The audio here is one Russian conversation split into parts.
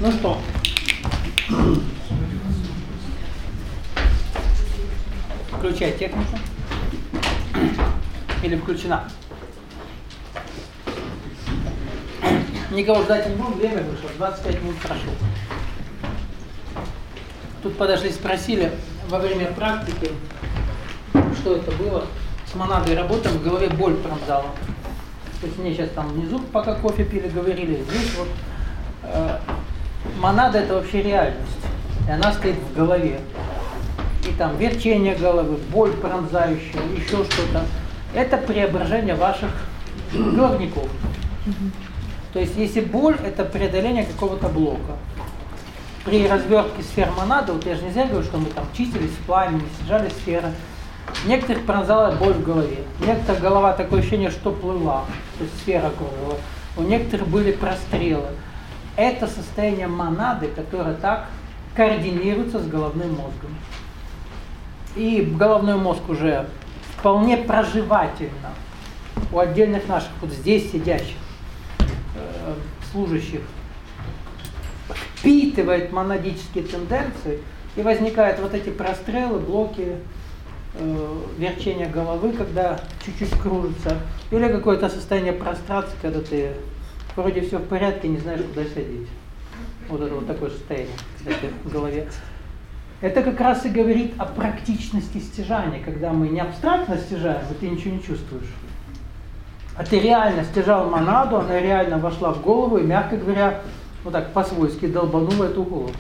Ну что? Включай технику. Или включена? Никого ждать не будем, время вышло, 25 минут прошло. Тут подошли, спросили во время практики, что это было. С монадой работаем, в голове боль пронзала. То есть мне сейчас там внизу, пока кофе пили, говорили, здесь вот монада это вообще реальность. И она стоит в голове. И там верчение головы, боль пронзающая, еще что-то. Это преображение ваших головников. То есть если боль, это преодоление какого-то блока. При развертке сфер монады, вот я же не зря говорю, что мы там чистились в пламени, сжали сферы. Некоторых пронзала боль в голове. Некоторых голова такое ощущение, что плыла, то есть сфера кружила. У некоторых были прострелы. Это состояние монады, которое так координируется с головным мозгом. И головной мозг уже вполне проживательно у отдельных наших, вот здесь сидящих служащих, впитывает монадические тенденции, и возникают вот эти прострелы, блоки, верчения головы, когда чуть-чуть кружится, или какое-то состояние прострации, когда ты вроде все в порядке, не знаешь, куда сидеть. Вот это вот такое состояние, кстати, в голове. Это как раз и говорит о практичности стяжания, когда мы не абстрактно стяжаем, и ты ничего не чувствуешь. А ты реально стяжал монаду, она реально вошла в голову и, мягко говоря, вот так по-свойски долбанула эту голову.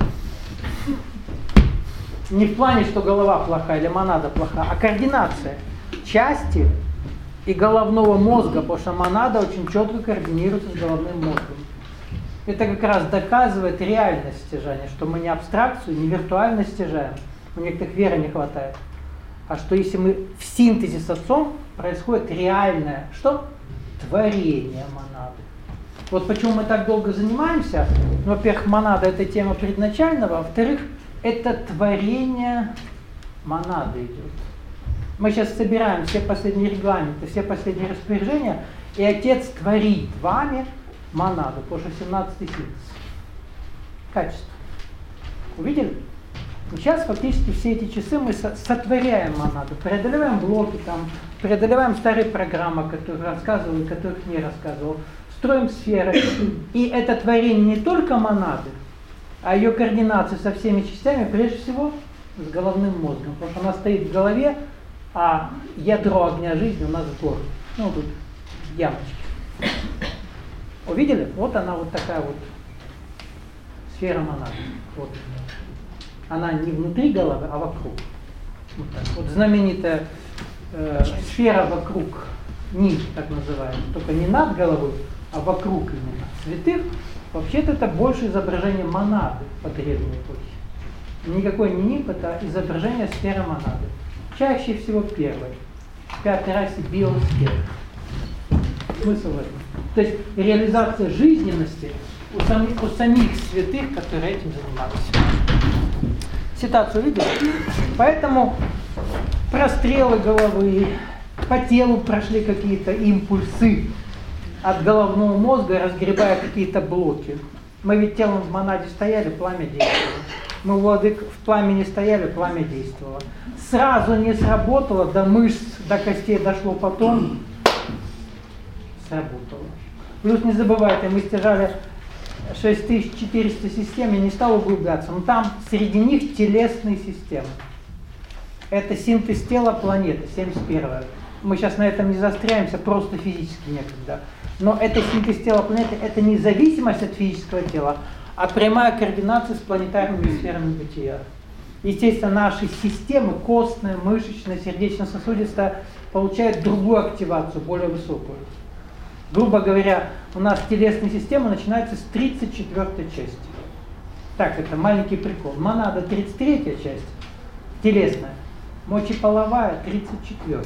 Не в плане, что голова плохая или монада плохая, а координация части и головного мозга, потому что монада очень четко координируется с головным мозгом. Это как раз доказывает реальность стяжания, что мы не абстракцию, не виртуально стяжаем, у некоторых веры не хватает, а что если мы в синтезе с Отцом, происходит реальное, что? Творение монады. Вот почему мы так долго занимаемся. Ну, во-первых, монада – это тема предначального, а во-вторых, это творение монады идет. Мы сейчас собираем все последние регламенты, все последние распоряжения, и Отец творит вами монаду, потому что 17-й синтез. Качество. Увидели? Сейчас фактически все эти часы мы сотворяем монаду, преодолеваем блоки, там, преодолеваем старые программы, которые рассказывал и которых не рассказывал, строим сферы. И это творение не только монады, а ее координация со всеми частями, прежде всего, с головным мозгом. Потому что она стоит в голове, а ядро огня жизни у нас в горле. Ну, тут ямочки. Увидели? Вот она вот такая вот сфера монады. Вот. Она не внутри головы, а вокруг. Вот, так. Вот знаменитая сфера вокруг, нимб так называемая, только не над головой, а вокруг именно. Святых, вообще-то это больше изображение монады по древней эпохе. Никакой не нимб, это изображение сферы монады. Чаще всего первой. В пятой расе биосферы. Смысл в этом. То есть реализация жизненности у самих святых, которые этим занимались. Ситуацию видели? Поэтому прострелы головы, по телу прошли какие-то импульсы от головного мозга, разгребая какие-то блоки. Мы ведь телом в монаде стояли, пламя действовало. Мы владык в пламени стояли, пламя действовало. Сразу не сработало, до мышц, до костей дошло потом, сработало. Плюс не забывайте, мы стяжали 6400 систем, я не стал углубляться, но там среди них телесные системы. Это синтез тела планеты, 71-я. Мы сейчас на этом не застряемся, просто физически некогда. Но это синтез тела планеты, это не зависимость от физического тела, а прямая координация с планетарными сферами бытия. Естественно, наши системы, костная, мышечная, сердечно-сосудистая, получают другую активацию, более высокую. Грубо говоря, у нас телесная система начинается с 34-й части. Так, это маленький прикол. Монада 33-я часть, телесная. Мочеполовая 34-я.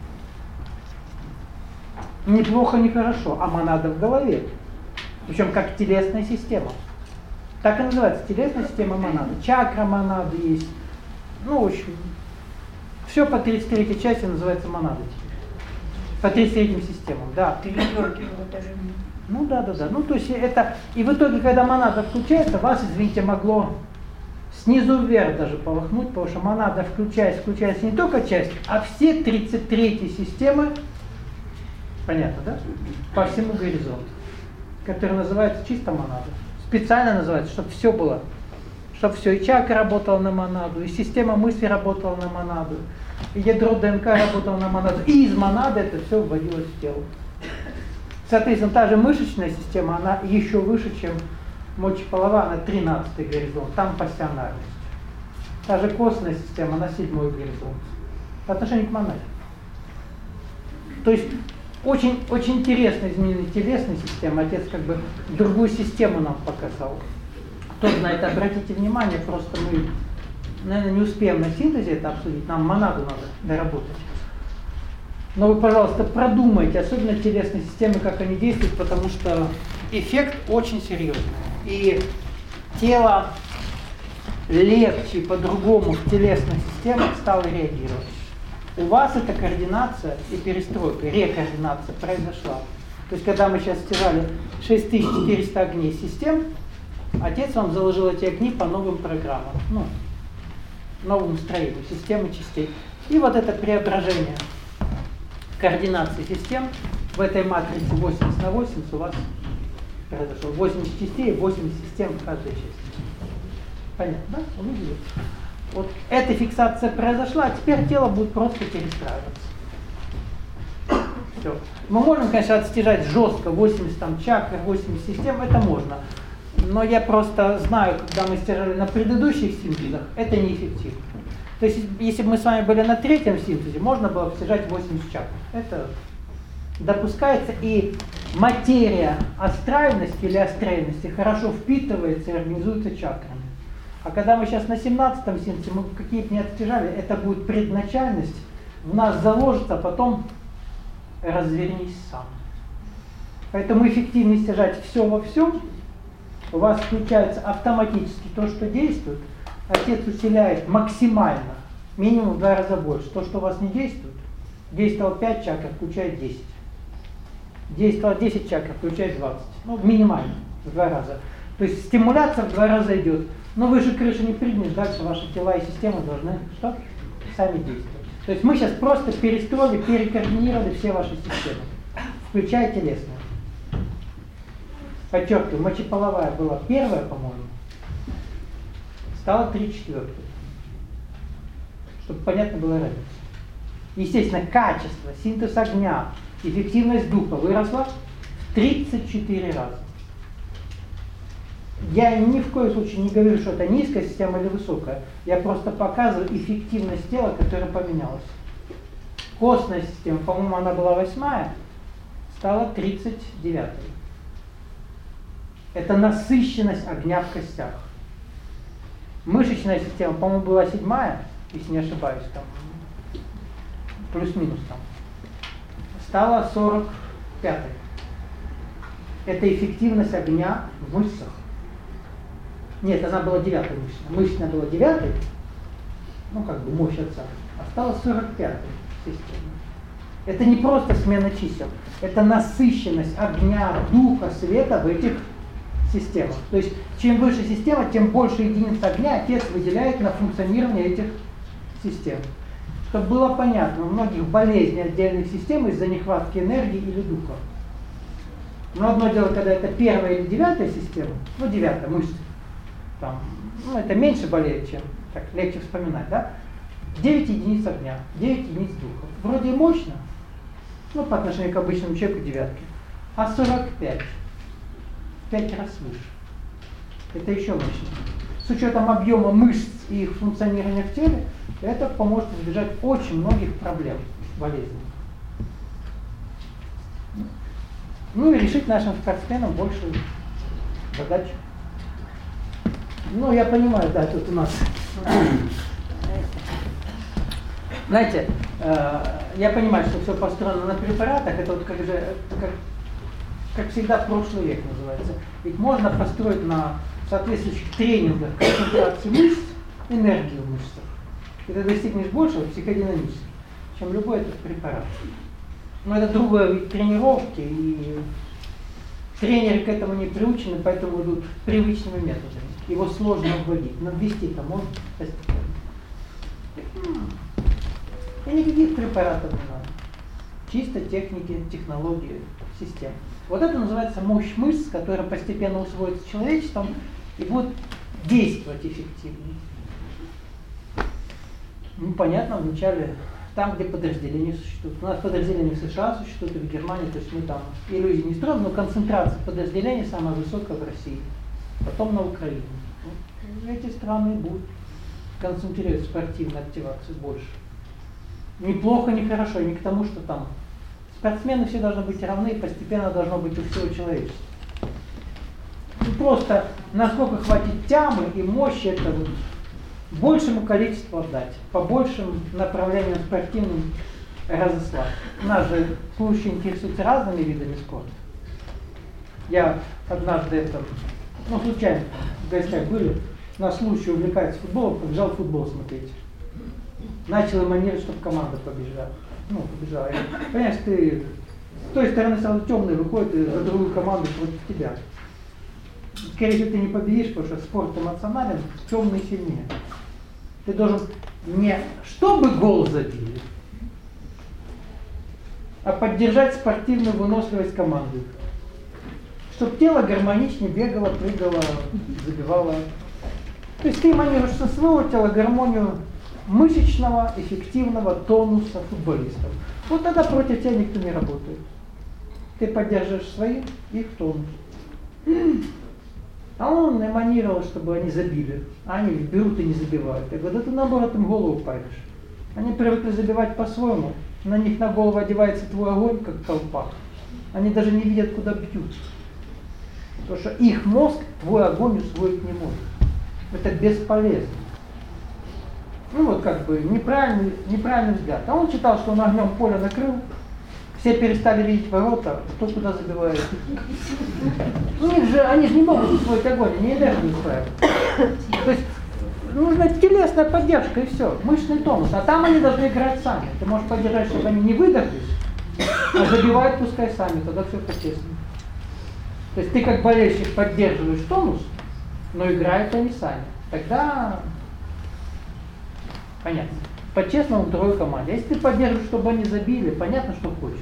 Неплохо, не хорошо, а монада в голове. Причем как телесная система. Так и называется, телесная система монады. Чакра монады есть. Ну, в общем, все по 33-й части называется монада теперь. По 33-м системам, да. 3 четверки в этаже. Ну да. Ну то есть это, и в итоге, когда монада включается, вас, извините, могло снизу вверх даже полыхнуть, потому что монада включается не только часть, а все 33 системы, понятно, да? По всему горизонту, который называется чисто монада. Специально называется, чтобы все было. Чтобы все, и чакра работала на монаду, и система мысли работала на монаду, и ядро ДНК работало на монаду, и из монады это все вводилось в тело. Соответственно, та же мышечная система, она еще выше, чем мочеполовая, она 13-й горизонт, там пассионарность. Та же костная система, она 7-й горизонт. По отношению к монаде. То есть очень, очень интересно изменение телесной системы. Отец как бы другую систему нам показал. Кто знает, обратите внимание, просто мы, наверное, не успеем на синтезе это обсудить, нам монаду надо доработать. Но вы, пожалуйста, продумайте, особенно телесные системы, как они действуют, потому что эффект очень серьезный. И тело легче и по-другому в телесных системах стало реагировать. У вас эта координация и перестройка, рекоординация произошла. То есть, когда мы сейчас стирали 6400 огней систем, отец вам заложил эти огни по новым программам, новому строению системы частей. И вот это преображение координации систем в этой матрице 80 на 80 у вас произошло. 80 частей, 80 систем в каждой части. Понятно, да? Увидели? Вот эта фиксация произошла, а теперь тело будет просто перестраиваться. Все. Мы можем, конечно, отстежать жестко 80 там, чакр, 80 систем, это можно. Но я просто знаю, когда мы стяжали на предыдущих синтезах, это неэффективно. То есть, если бы мы с вами были на 3-м синтезе, можно было бы стяжать 80 чакр. Это допускается, и материя астральности или астральности хорошо впитывается и организуется чакрами. А когда мы сейчас на 17-м синтезе, мы какие-то не отстяжали, это будет предначальность, в нас заложится, а потом развернись сам. Поэтому эффективнее стяжать все во всем. У вас включается автоматически то, что действует, отец усиляет максимально, минимум в 2 раза больше. То, что у вас не действует, действовало 5 чакр, включает 10. Действовало 10 чакр, включает 20. Ну, минимально, в 2 раза. То есть стимуляция в 2 раза идет. Но выше крыши не прыгнешь, дальше ваши тела и системы должны что? Сами действовать. То есть мы сейчас просто перестроили, перекоординировали все ваши системы, включая телесные. Подчеркиваю, мочеполовая была первая, по-моему, стала 3/4. Чтобы понятно было разница. Естественно, качество, синтез огня, эффективность духа выросла в 34 раза. Я ни в коем случае не говорю, что это низкая система или высокая. Я просто показываю эффективность тела, которая поменялась. Костная система, по-моему, она была 8-я, стала 39-й. Это насыщенность огня в костях. Мышечная система, по-моему, была 7-я, если не ошибаюсь, там, плюс-минус там, стала 45-й. Это эффективность огня в мышцах. Нет, она была 9-й мышечная. Мышечная была 9-й, ну как бы мощь отца, а стала 45-й система. Это не просто смена чисел, это насыщенность огня, духа, света в этих системах. То есть, чем выше система, тем больше единиц огня отец выделяет на функционирование этих систем. Чтобы было понятно, у многих болезней отдельных систем из-за нехватки энергии или духа. Но одно дело, когда это 1-я или 9-я система, ну 9-я мышца, там, ну это меньше болеет, чем, так легче вспоминать, да? 9 единиц огня, 9 единиц духа. Вроде и мощно, ну по отношению к обычному человеку 9-ки, а 45. 5 раз выше. Это еще мощнее. С учетом объема мышц и их функционирования в теле, это поможет избежать очень многих проблем, болезней. Ну и решить нашим спортсменам больше задач. Ну, я понимаю, да, тут у нас... Знаете, я понимаю, что все построено на препаратах, это вот как всегда прошлый век называется. Ведь можно построить на соответствующих тренингах концентрации мышц, энергию в мышцах. И ты достигнешь большего психодинамически, чем любой этот препарат. Но это другой вид тренировки, и Тренеры к этому не приучены, поэтому идут привычными методами. Его сложно вводить, но ввести-то можно постепенно. И никаких препаратов не надо. Чисто техники, технологии, системы. Вот это называется мощь мышц, которая постепенно усвоится человечеством и будет действовать эффективнее. Ну, понятно, вначале там, где подразделения существуют. У нас подразделения в США существуют, и в Германии, то есть мы там иллюзии не строим, но концентрация подразделений самая высокая в России. Потом на Украине. Ну, эти страны будут концентрировать спортивную активацию больше. Неплохо, не хорошо, не к тому, что там спортсмены все должны быть равны, и постепенно должно быть у всего человечества. И просто насколько хватит тямы и мощи, это вот большему количеству отдать, по большим направлениям спортивным разослать. Нас же слушатели интересуются разными видами спорта. Я однажды случайно в гостях были, наш слушатель увлекается футболом, побежал футбол смотреть. Начал эманировать, чтобы команда побежала. Побежала. Понимаешь, ты с той стороны сразу темный выходит и за другую команду против тебя. Скорее всего, ты не победишь, потому что спорт эмоционален, темный сильнее. Ты должен не чтобы гол забили, а поддержать спортивную выносливость команды. Чтобы тело гармоничнее бегало, прыгало, забивало. То есть ты эманируешь со своего тела гармонию мышечного, эффективного тонуса футболистов. Вот тогда против тебя никто не работает. Ты поддерживаешь свои, их тонус. А он эманировал, чтобы они забили. А они берут и не забивают. Я говорю, да ты наоборот им голову паришь. Они привыкли забивать по-своему. На них на голову одевается твой огонь, как колпак. Они даже не видят, куда бьют. Потому что их мозг твой огонь усвоить не может. Это бесполезно. Неправильный взгляд. А он считал, что он огнем поле накрыл, все перестали видеть ворота, кто куда забивает. Они же не могут усвоить огонь, они энергию усваивают. То есть нужна телесная поддержка и все, мышечный тонус. А там они должны играть сами. Ты можешь поддержать, чтобы они не выдохлись, а забивают пускай сами, тогда все по-честному. То есть ты как болельщик поддерживаешь тонус, но играют они сами. Тогда понятно. По-честному в другой команде. Если ты поддерживаешь, чтобы они забили, понятно, что хочется.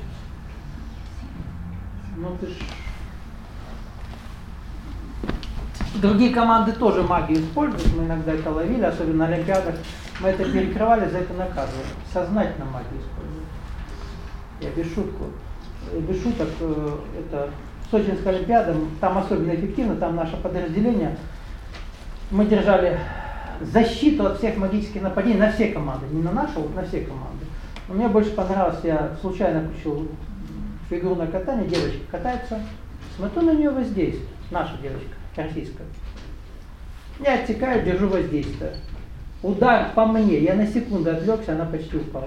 Другие команды тоже магию используют, мы иногда это ловили, особенно на Олимпиадах. Мы это перекрывали, за это наказывали. Сознательно магию используют. Я без шуток, это Сочинская Олимпиада, там особенно эффективно, там наше подразделение. Мы держали защиту от всех магических нападений на все команды, не на нашу, на все команды. Но мне больше понравилось, я случайно включил игру на катание, девочка катается, смотрю на нее воздействие, наша девочка, российская. Я отсекаю, держу воздействие. Удар по мне, я на секунду отвлекся, она почти упала.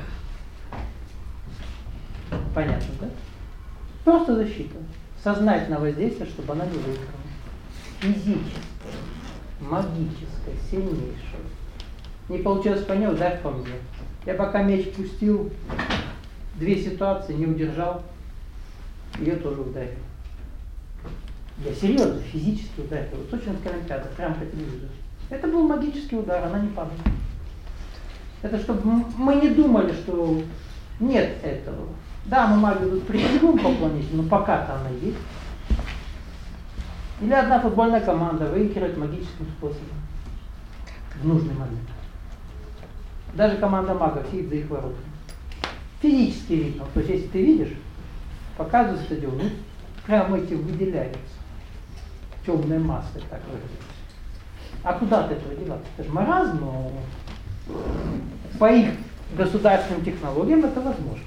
Понятно, да? Просто защита. Сознательное воздействие, чтобы она не выиграла. Физическое, магическое, сильнейшее. Не получилось по ней, удар по мне. Я пока меч пустил, две ситуации, не удержал, ее тоже ударил. Я серьезно, физически ударил. Вот Сочинская Олимпиада, прямо по телевизору. Это был магический удар, она не падала. Это чтобы мы не думали, что нет этого. Да, мы магию тут прикрепим по планете, но пока-то она есть. Или одна футбольная команда выигрывает магическим способом. В нужный момент. Даже команда магов сидит за их воротами. Физически видно. То есть если ты видишь, показывают стадион, прямо эти выделяются. Темной массой так выглядит. А куда от этого деваться? Это же маразм, но по их государственным технологиям это возможно.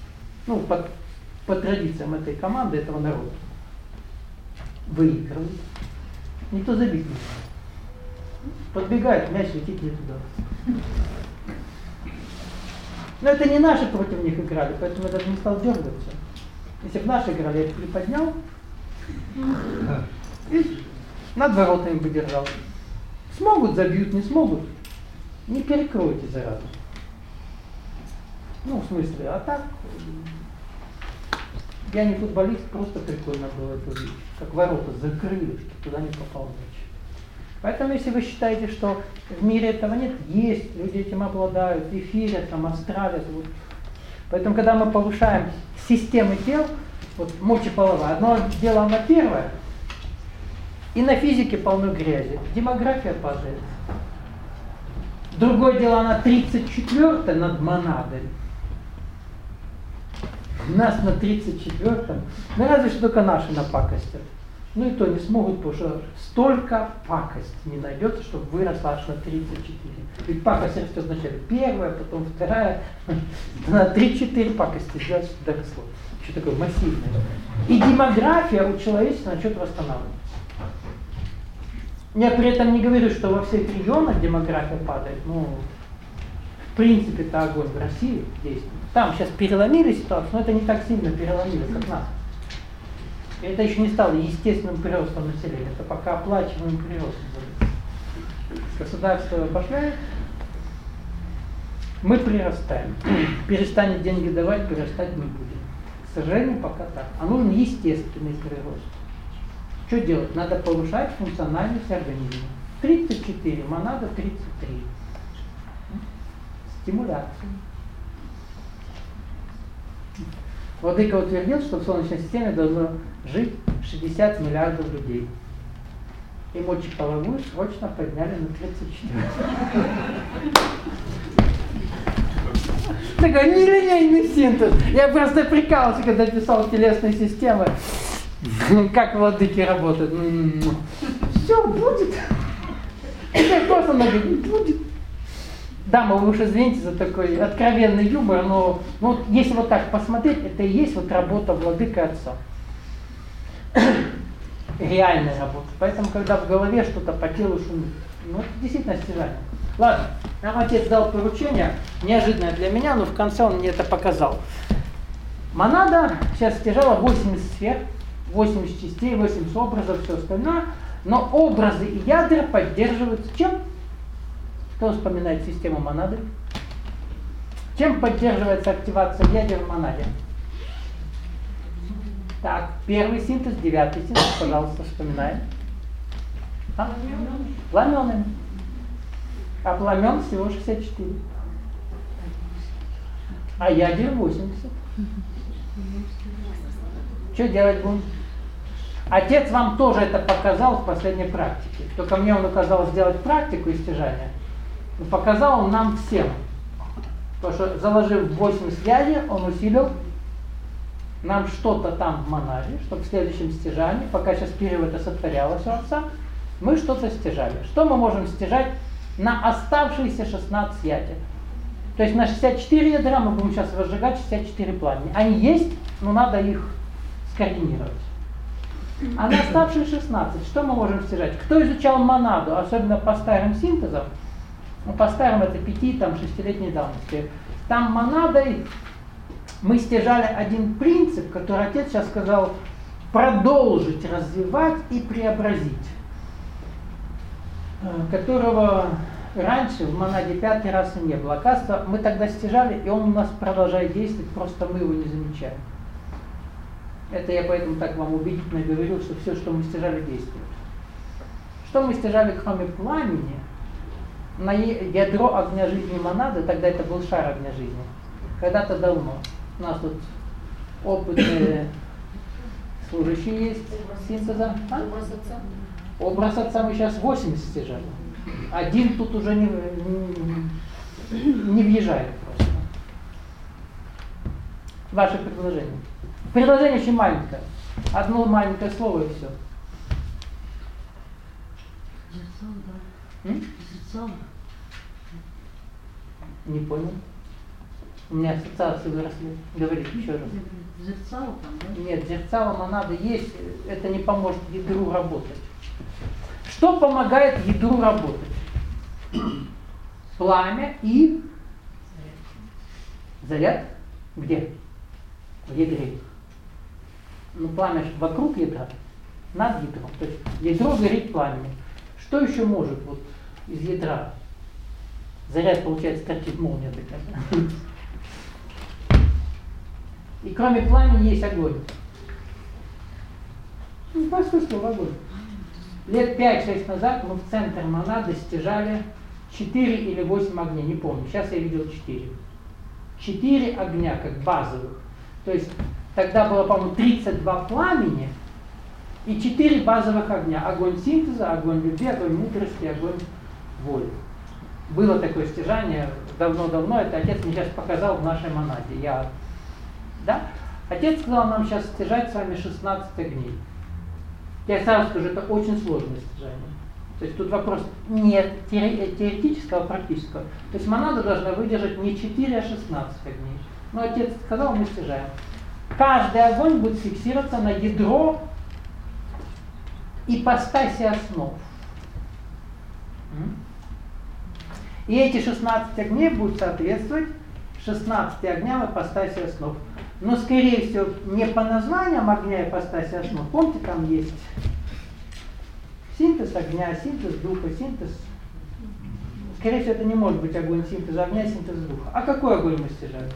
По традициям этой команды, этого народа. Выигрывают. Никто забить не может. Подбегает, мяч летит не туда. Но это не наши против них играли, поэтому я даже не стал дергаться. Если бы наши играли, я их приподнял и над воротами бы держал. Смогут, забьют, не смогут. Не перекройте заразу. В смысле, а так я не футболист, просто прикольно было это увидеть. Как ворота закрыли, чтобы туда не попал мяч. Поэтому, если вы считаете, что в мире этого нет, есть, люди этим обладают, эфирят, там, астралят. Вот. Поэтому, когда мы повышаем системы тел, вот мочеполовая, одно дело она первая, и на физике полно грязи, демография падает. Другое дело, она 34-я над монадой. У нас на 34-м, ну разве что только наши напакостят. Ну и то не смогут, потому что столько пакости не найдется, чтобы выросла аж на 34. Ведь пакость растет вначале первая, потом вторая. На 3-4 пакости сделать, чтобы доросло. Что такое массивное. И демография у человечества начнет восстанавливаться. Я при этом не говорю, что во всех регионах демография падает. Ну, в принципе, это огонь в России действует. Там сейчас переломили ситуацию, но это не так сильно переломили, как нас. Это еще не стало естественным приростом населения, это пока оплачиваемым приростом. Государство башляет, мы прирастаем. Перестанет деньги давать, прирастать не будем. К сожалению, пока так. А нужен естественный прирост. Что делать? Надо повышать функциональность организма. 34, монада 33. Стимуляция. Владыка утвердил, что в Солнечной системе должно жить 60 миллиардов людей. И мочеполовую срочно подняли на 34. Такой нелинейный синтез. Я просто прикалывался, когда писал телесные системы. Как владыки работают. Все будет. Это просто она говорит, будет. Дама, вы уж извините за такой откровенный юмор, но вот если вот так посмотреть, это и есть вот работа владыка отца. Реальная работа. Поэтому, когда в голове что-то по телу шумит, ну это действительно стяжание. Ладно, нам отец дал поручение, неожиданное для меня, но в конце он мне это показал. Монада сейчас стяжала 80 сфер, 80 частей, 80 образов, все остальное, но образы и ядра поддерживаются чем? Кто вспоминает систему монады? Чем поддерживается активация ядер в монаде? Так, первый синтез, 9-й синтез, пожалуйста, вспоминаем. А? Пламенным. А пламен всего 64. А ядер 80. Что делать будем? Отец вам тоже это показал в последней практике. Только мне он указал сделать практику стяжания. Но показал он нам всем. Потому что заложив 80 ядер, он усилил нам что-то там в монаде, чтобы в следующем стяжании, пока сейчас период это сотворялось у отца, мы что-то стяжали. Что мы можем стяжать на оставшиеся 16 ядер? То есть на 64 ядра мы будем сейчас разжигать 64 пламени. Они есть, но надо их скоординировать. А на оставшиеся 16, что мы можем стяжать? Кто изучал монаду, особенно по старым синтезам, ну, по старым это 5-6-летней давности, там монадой мы стяжали один принцип, который отец сейчас сказал продолжить развивать и преобразить, которого раньше в монаде 5-й расы не было. Оказывается, мы тогда стяжали, и он у нас продолжает действовать, просто мы его не замечаем. Это я поэтому так вам убедительно говорю, что все, что мы стяжали, действует. Что мы стяжали, кроме пламени, на ядро огня жизни монады, тогда это был шар огня жизни. Когда-то давно. У нас тут опытные служащие есть синтеза. А? Образ отца мы сейчас 80 стяжали. Один тут уже не въезжает просто. Ваше предложение. Предложение очень маленькое. Одно маленькое слово и все. Не понял. У меня ассоциации выросли. Говорите еще раз. Зерцало там, да? Нет, зерцало монады есть, это не поможет ядру работать. Что помогает ядру работать? Пламя и заряд. Где? В ядре. Ну, пламя же вокруг ядра, над ядром. То есть ядро горит пламенем. Что еще может вот из ядра? Заряд, получается, торчит молния такая. И кроме пламени есть огонь. Простой слово огонь. Лет 5-6 назад мы в центр монады стяжали 4 или 8 огней, не помню. Сейчас я видел 4. 4 огня, как базовых. То есть тогда было, по-моему, 32 пламени и 4 базовых огня. Огонь синтеза, огонь любви, огонь мудрости, огонь воли. Было такое стяжание давно-давно, это отец мне сейчас показал в нашей монаде. Да? Отец сказал нам сейчас стяжать с вами 16 огней. Я сразу скажу, это очень сложное стяжание. То есть тут вопрос не теоретического, а практического. То есть монада должна выдержать не 4, а 16 огней. Но отец сказал, мы стяжаем. Каждый огонь будет фиксироваться на ядро ипостаси основ. И эти 16 огней будут соответствовать 16 огням ипостаси основ. Но, скорее всего, не по названиям огня ипостаси основ. Помните, там есть синтез огня, синтез духа, синтез. Скорее всего, это не может быть огонь синтеза огня, синтез духа. А какой огонь мы стяжаем?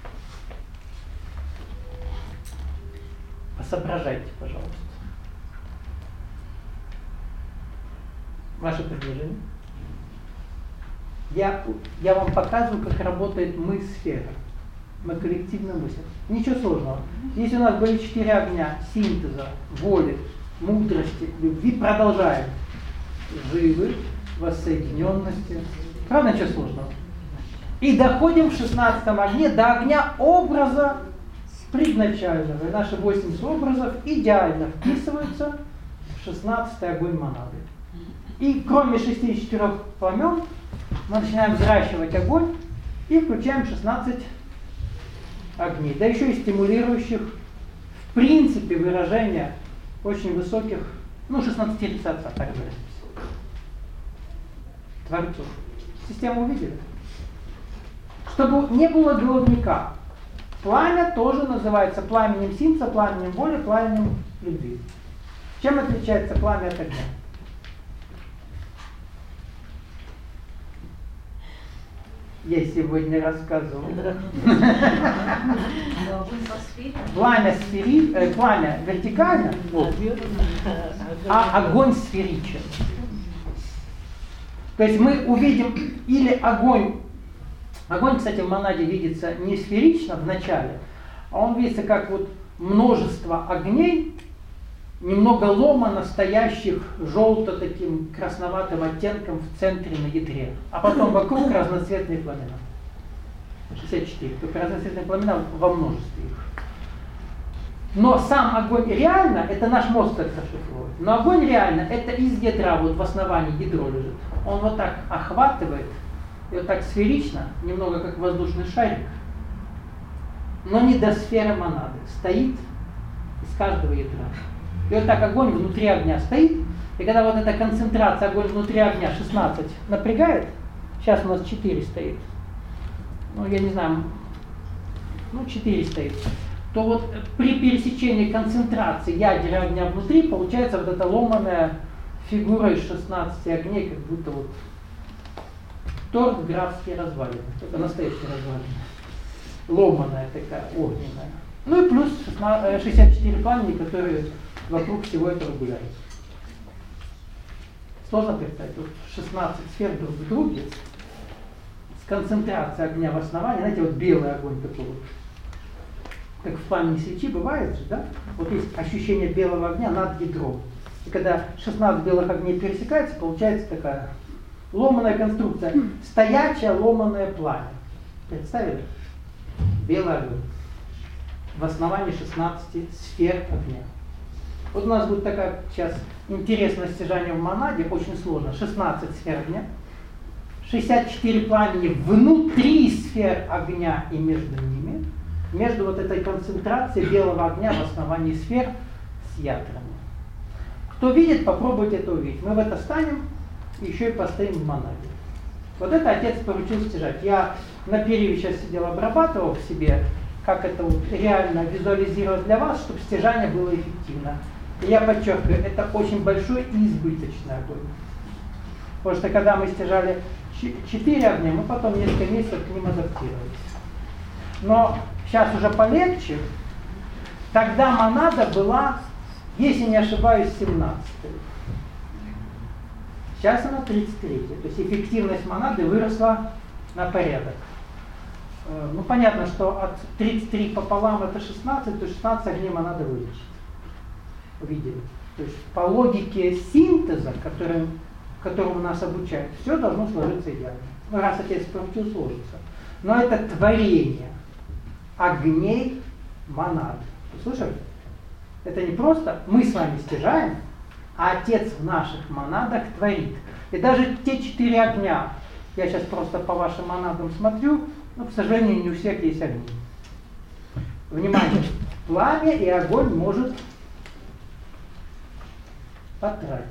Посоображайте, пожалуйста. Ваше предложение? Я вам показываю, как работает мы-сфера. Мы коллективно мыслим. Ничего сложного. Если у нас были 4 огня синтеза, воли, мудрости, любви, продолжаем. Живы, воссоединенности. Правда, ничего сложного? И доходим в 16 огне до огня образа предначального. И наши 80 образов идеально вписываются в 16 огонь монады. И кроме 64 пламен мы начинаем взращивать огонь и включаем 16 огней. Да еще и стимулирующих в принципе выражения очень высоких, 16 рецепторов, так говорится, Творцов. Систему увидели? Чтобы не было головника. Пламя тоже называется пламенем синтеза, пламенем воли, пламенем любви. Чем отличается пламя от огня? Я сегодня рассказывал. Пламя вертикально, а огонь сферичен. То есть мы увидим или огонь, кстати, в монаде видится не сферично в начале, а он видится как вот множество огней, немного ломано стоящих желто таким красноватым оттенком в центре на ядре, а потом вокруг разноцветные пламена. 64, только разноцветные пламена во множестве их. Но сам огонь реально, это наш мозг так расшифровывает, но огонь реально, это из ядра, вот в основании ядро лежит. Он вот так охватывает, и вот так сферично, немного как воздушный шарик, но не до сферы монады, стоит из каждого ядра. И вот так огонь внутри огня стоит, и когда вот эта концентрация огонь внутри огня 16 напрягает, сейчас у нас 4 стоит, я не знаю, 4 стоит, то вот при пересечении концентрации ядер огня внутри получается вот эта ломаная фигура из 16 огней, как будто вот торт графские развалины, только настоящие развалины, ломаная такая, огненная. И плюс 64 пламени, которые вокруг всего этого гуляют. Сложно представить, вот 16 сфер друг в друге, с концентрацией огня в основании, знаете, вот белый огонь такой вот, как в пламени свечи бывает же, да? Вот есть ощущение белого огня над ядром. И когда 16 белых огней пересекаются, получается такая ломаная конструкция, стоячее ломаное пламя. Представили? Белый огонь. В основании 16 сфер огня. Вот у нас будет такая сейчас интересное стяжание в монаде, очень сложно. 16 сфер огня, 64 пламени внутри сфер огня и между ними, между вот этой концентрацией белого огня в основании сфер с ядрами. Кто видит, попробуйте это увидеть. Мы в это встанем и еще и постоим в монаде. Вот это отец поручил стяжать. Я на перерыве сейчас сидел, обрабатывал в себе, как это вот реально визуализировать для вас, чтобы стяжание было эффективно. И я подчеркиваю, это очень большой и избыточный огонь. Потому что когда мы стяжали 4 огня, мы потом несколько месяцев к ним адаптировались. Но сейчас уже полегче. Тогда монада была если не ошибаюсь, 17. Сейчас она 33. То есть эффективность монады выросла на порядок. Ну, понятно, что от 33 пополам это 16, то 16 огней монады вылечит. Увидели. То есть по логике синтеза, которому нас обучают, все должно сложиться идеально. Ну, раз отец поручил, сложится. Но это творение огней монады. Слышали? Это не просто мы с вами стяжаем, а отец в наших монадах творит. И даже те 4 огня, я сейчас просто по вашим монадам смотрю, но, к сожалению, не у всех есть огни. Внимание, пламя и огонь может потратиться.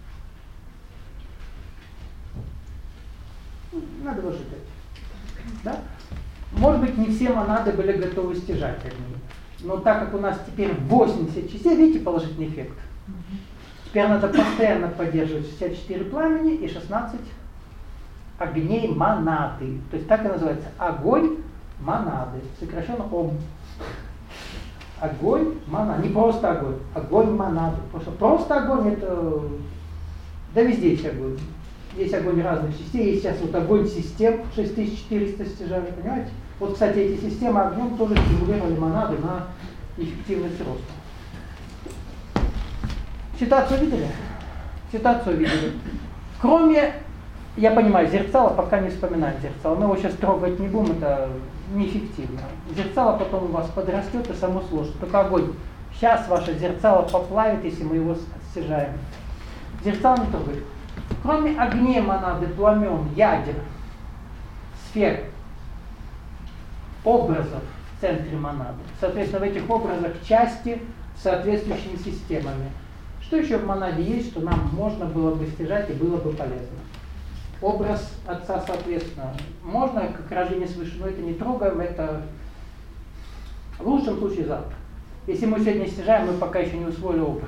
Надо выжидать. Да? Может быть, не все монады были готовы стяжать огни. Но так как у нас теперь 80 частей, видите положительный эффект? Теперь надо постоянно поддерживать 64 пламени и 16 огней монады. То есть так и называется огонь монады. Сокращенно ОМ. Огонь монады. Не просто огонь, огонь монады. Потому что просто огонь это... Да везде есть огонь. Есть огонь разных частей. Есть сейчас вот огонь систем 6400 стяжали, понимаете? Вот, кстати, эти системы огнем тоже стимулировали монады на эффективность роста. Ситуацию видели? Ситуацию видели. Кроме, я понимаю, зерцало, пока не вспоминаем зерцало. Мы его сейчас трогать не будем, это неэффективно. Зерцало потом у вас подрастет и само сложится. Только огонь. Сейчас ваше зерцало поплавит, если мы его стяжаем. Зерцало не трогает. Кроме огней монады, пламен, ядер, сфер, образов в центре монады. Соответственно, в этих образах части с соответствующими системами. Что еще в монаде есть, что нам можно было бы стяжать и было бы полезно? Образ отца, соответственно, можно, как рождение свыше, но это не трогаем, это в лучшем случае завтра. Если мы сегодня стяжаем, мы пока еще не усвоили образ.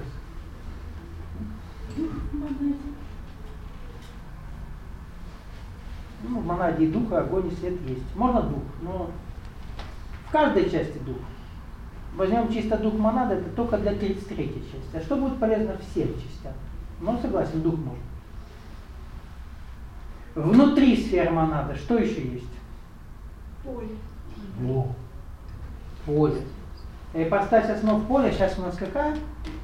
Ну, в монаде и дух, и огонь, и свет есть. Можно дух, но в каждой части дух. Возьмем чисто дух монады, это только для 33-й части. А что будет полезно всем частям? Ну, согласен, дух можно. Внутри сферы монады что еще есть? Поле. Во. Поле. Ипостась основ поля сейчас у нас какая?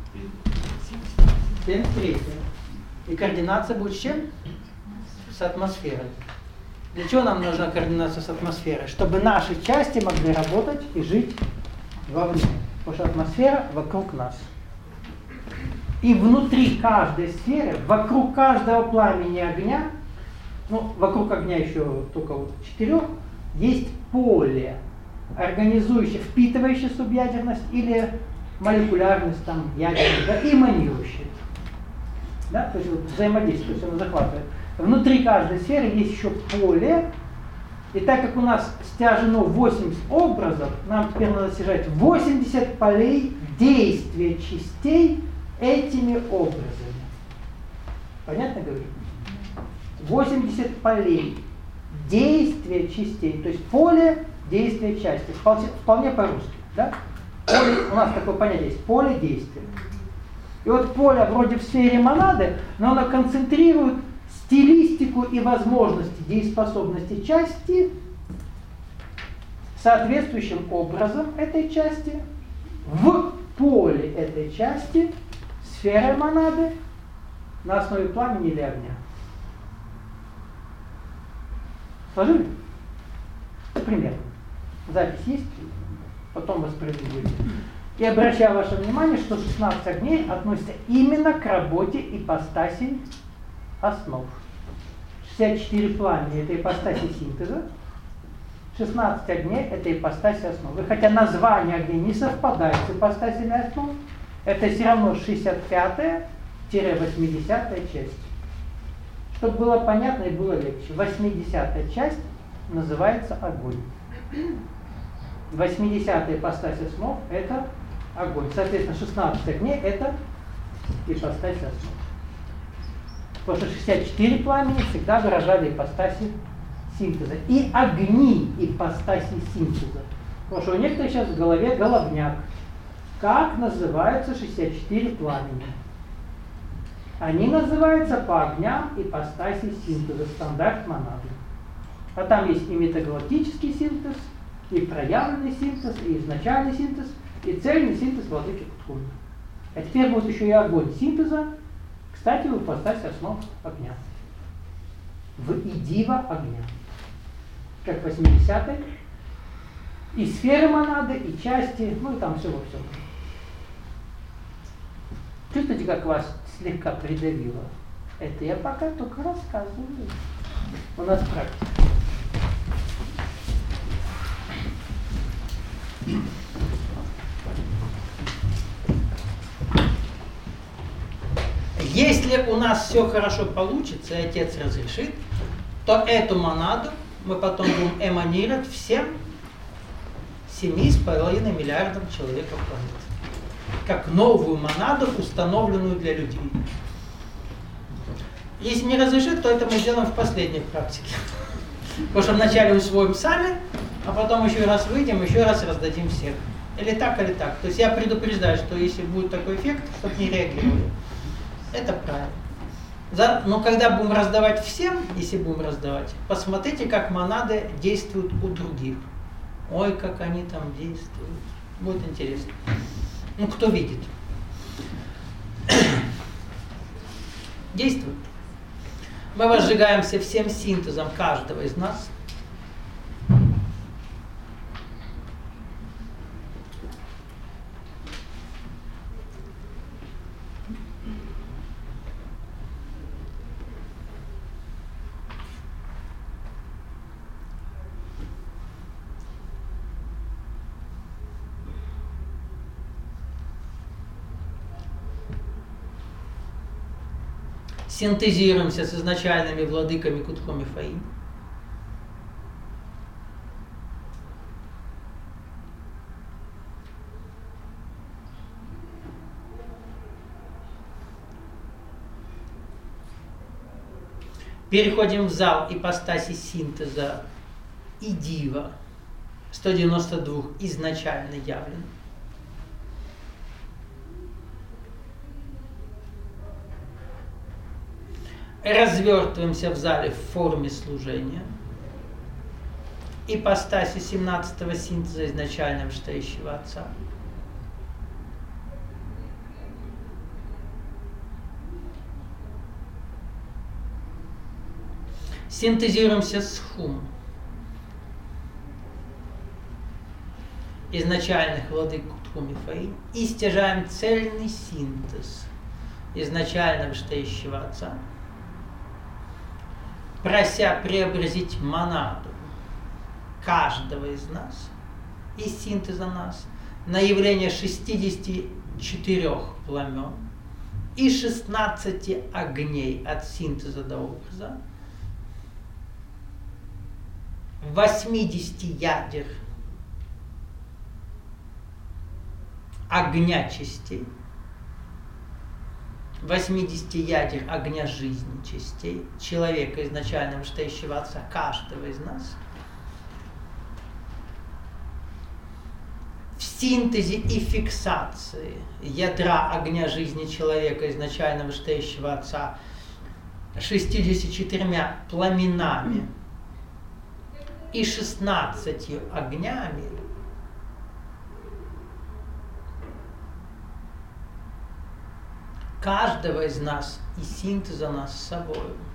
73. И координация будет с чем? С атмосферой. Для чего нам нужна координация с атмосферой? Чтобы наши части могли работать и жить вовне. Потому что атмосфера вокруг нас. И внутри каждой сферы, вокруг каждого пламени огня, ну, вокруг огня еще только вот 4, есть поле, организующее, впитывающее субъядерность или молекулярность, там, ядерность, да, и эманирующее. Да? То есть вот, взаимодействие, то есть оно захватывает. Внутри каждой сферы есть еще поле, и так как у нас стяжено 80 образов, нам теперь надо стяжать 80 полей действия частей этими образами. Понятно говорю? 80 полей действия частей, то есть поле действия части, вполне по-русски. Да? Поле, у нас такое понятие есть, поле действия. И вот поле вроде в сфере монады, но оно концентрирует стилистику и возможности дееспособности части соответствующим образом этой части в поле этой части сферы монады на основе пламени или огня. Сложили? Пример. Запись есть? Потом воспроизведете. И обращаю ваше внимание, что 16 огней относятся именно к работе ипостасей основ. 64 пламени – это ипостаси синтеза, 16 огней – это ипостаси основ. И хотя название огней не совпадает с ипостасями основ, это все равно 65-80-я часть. Чтобы было понятно и было легче, 80-я часть называется огонь. 80-я ипостась основ – это огонь. Соответственно, 16 огней – это ипостась основ. Потому что 64 пламени всегда выражали ипостаси синтеза. И огни ипостаси синтеза. Потому что у некоторых сейчас в голове головняк. Как называются 64 пламени? Они называются по огням ипостаси синтеза, стандарт монады. А там есть и метагалактический синтез, и проявленный синтез, и изначальный синтез, и цельный синтез владыки Куткуна. А теперь будет еще и огонь синтеза, кстати, в ипостаси основ огня. В идива огня. Как 80-й. И сферы монады, и части, ну и там все во всем. Чувствуете, как вас слегка придавило? Это я пока только рассказываю. У нас практика. Если у нас все хорошо получится, и Отец разрешит, то эту монаду мы потом будем эманировать всем 7,5 миллиардам человек планеты. Как новую монаду, установленную для людей. Если не разрешит, то это мы сделаем в последней практике. Потому что вначале усвоим сами, а потом еще раз выйдем, еще раз раздадим всех. Или так, или так. То есть я предупреждаю, что если будет такой эффект, чтобы не реагировали. Это правильно. Но когда будем раздавать всем, если будем раздавать, посмотрите, как монады действуют у других. Ой, как они там действуют. Будет интересно. Ну, кто видит? Действует. Мы возжигаемся всем синтезом каждого из нас. Синтезируемся с изначальными владыками Кутхом и Фаи. Переходим в зал ипостаси синтеза и дива 192 изначально явлен. Развертываемся в зале в форме служения. Ипостаси 17-го синтеза изначально вышестоящего Отца. Синтезируемся с Хум. Изначальных владык Кутхум и Фаи. И стяжаем цельный синтез изначально вышестоящего Отца, прося преобразить монаду каждого из нас из синтеза нас на явление 64 пламен и 16 огней от синтеза до образа, 80 ядер огня частей, 80 ядер огня жизни частей человека изначально вышестоящего Отца, каждого из нас, в синтезе и фиксации ядра огня жизни человека изначально вышестоящего Отца 64 пламенами и 16 огнями каждого из нас и синтеза нас с собой.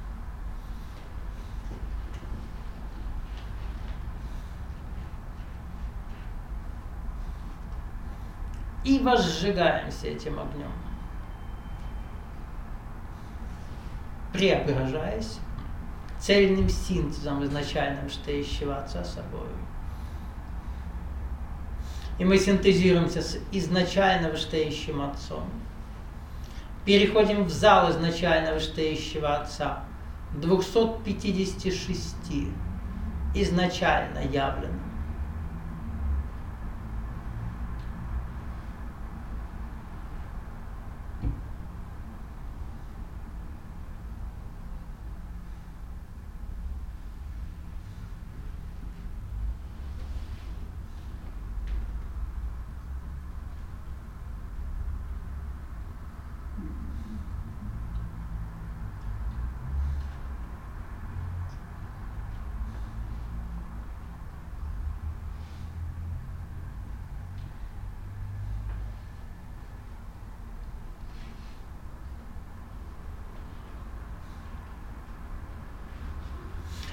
И возжигаемся этим огнем, преображаясь цельным синтезом изначально вышестоящего Отца собой. И мы синтезируемся с изначально вышестоящим Отцом. Переходим в зал изначально вышестоящего Отца, 256 изначально явленным.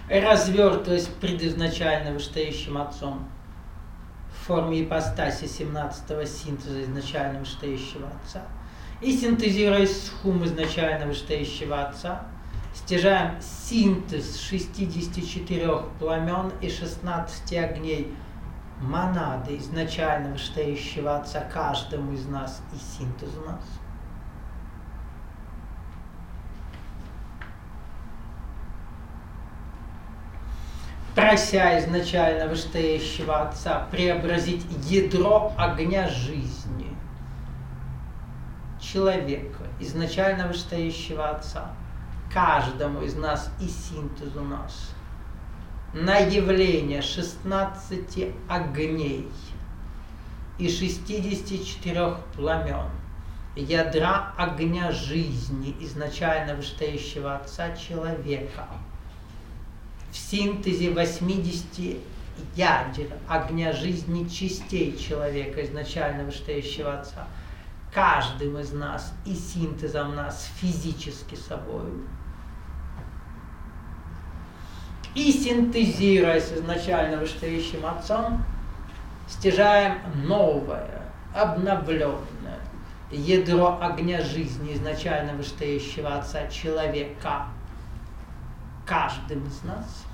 развертываясь предизначально вышестоящим Отцом в форме ипостаси 17-го синтеза изначально вышестоящего Отца, и синтезируясь с хум изначально вышестоящего Отца, стяжаем синтез 64 пламен и 16 огней монады изначально вышестоящего Отца каждому из нас и синтез у нас. Прося изначально вышестоящего Отца преобразить ядро огня жизни человека, изначально вышестоящего Отца, каждому из нас и синтез у нас, на явление 16 огней и 64 пламен, ядра огня жизни, изначально вышестоящего Отца человека, в синтезе 80 ядер огня жизни частей человека, изначально вышестоящего Отца, каждым из нас и синтезом нас физически собою. И синтезируясь изначально вышестоящим Отцом, стяжаем новое, обновленное ядро огня жизни изначально вышестоящего Отца человека, каждым из нас.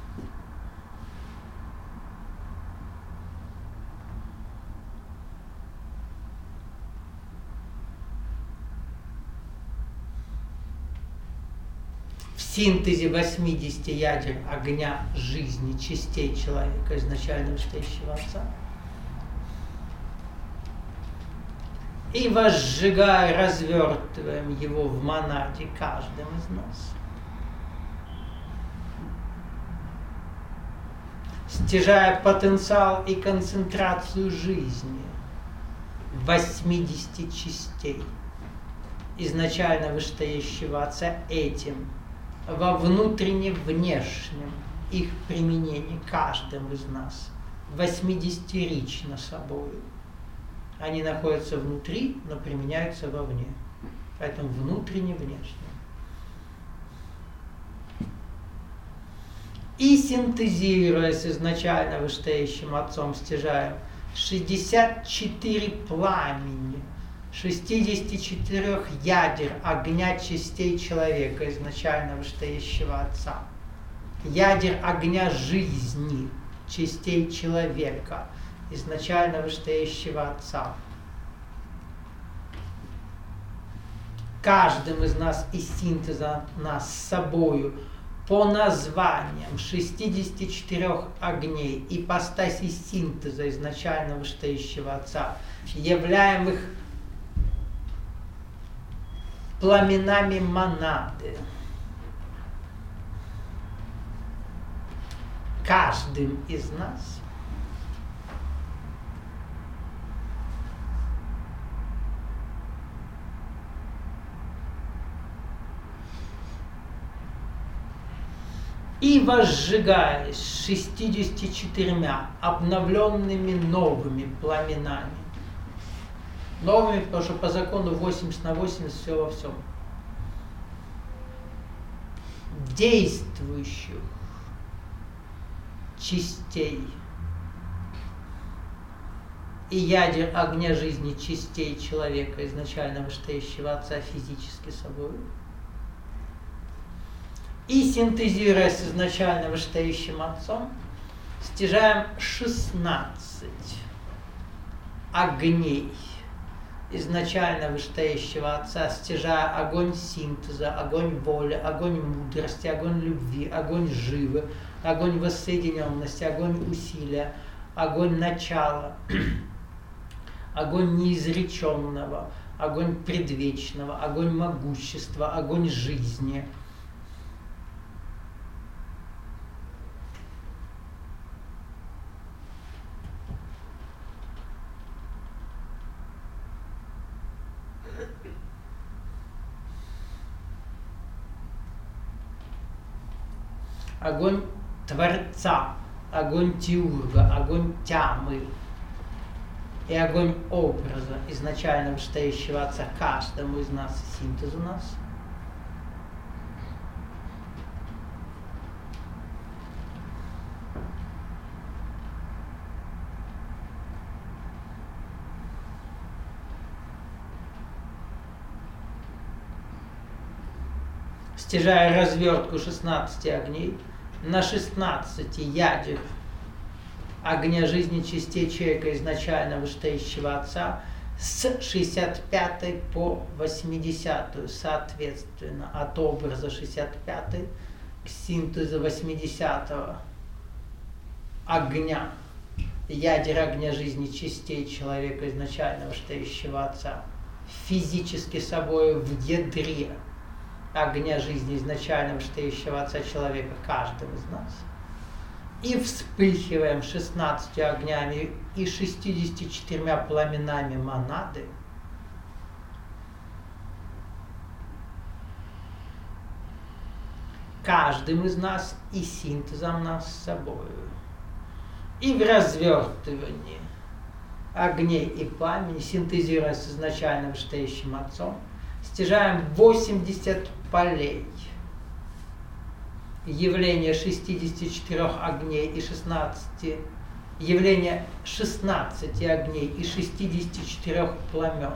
В синтезе 80 ядер огня жизни частей человека, изначально вышестоящего Отца, и возжигая, развертываем его в монаде каждым из нас. Стяжая потенциал и концентрацию жизни 80 частей изначально вышестоящего Отца этим во внутренне-внешнем их применении каждым из нас 80-рично собою. Они находятся внутри, но применяются вовне. Поэтому внутренне-внешне. И синтезируясь изначально вышестоящим Отцом, стяжаем 64 пламени, 64 ядер огня частей человека, изначально вышестоящего Отца, ядер огня жизни частей человека, изначально вышестоящего Отца. Каждым из нас и синтеза нас с собою по названиям 64 огней, ипостаси синтеза изначально вышестоящего Отца, являем их пламенами монады. Каждым из нас и возжигаясь 64 обновленными новыми пламенами. Новыми, потому что по закону 80 на 80 все во всем. Действующих частей и ядер огня жизни частей человека, изначально вышестоящего Отца физически собой. И синтезируясь изначально вышестоящим Отцом, стяжаем 16 огней изначально вышестоящего Отца, стяжая огонь синтеза, огонь воли, огонь мудрости, огонь любви, огонь живы, огонь воссоединенности, огонь усилия, огонь начала, огонь неизреченного, огонь предвечного, огонь могущества, огонь жизни. Огонь Творца, огонь Теурга, огонь Тямы и огонь образа, изначально вышестоящего Отца каждому из нас и синтез у нас. стяжая развертку 16 огней, на 16 ядер огня жизни частей человека изначально вышестоящего Отца, с 65 по 80, соответственно, от образа 65 к синтезу 80 огня, ядер огня жизни частей человека изначально вышестоящего Отца, физически собой в ядре огня жизни изначально вышестоящего Отца человека, каждым из нас, и вспыхиваем 16 огнями и 64 пламенами монады, каждым из нас и синтезом нас с собой. И в развертывании огней и пламени, синтезируя с изначально вышестоящим Отцом, стяжаем 80 полей. Явление 64 огней и 16, явление 16 огней и 64 пламен,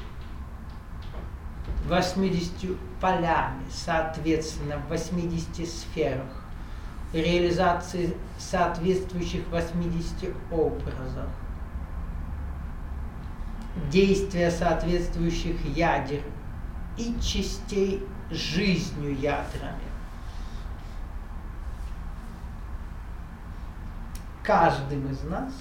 80 полями, соответственно, в 80 сферах, реализации соответствующих 80 образах, действия соответствующих ядер и частей жизнью ядрами. Каждым из нас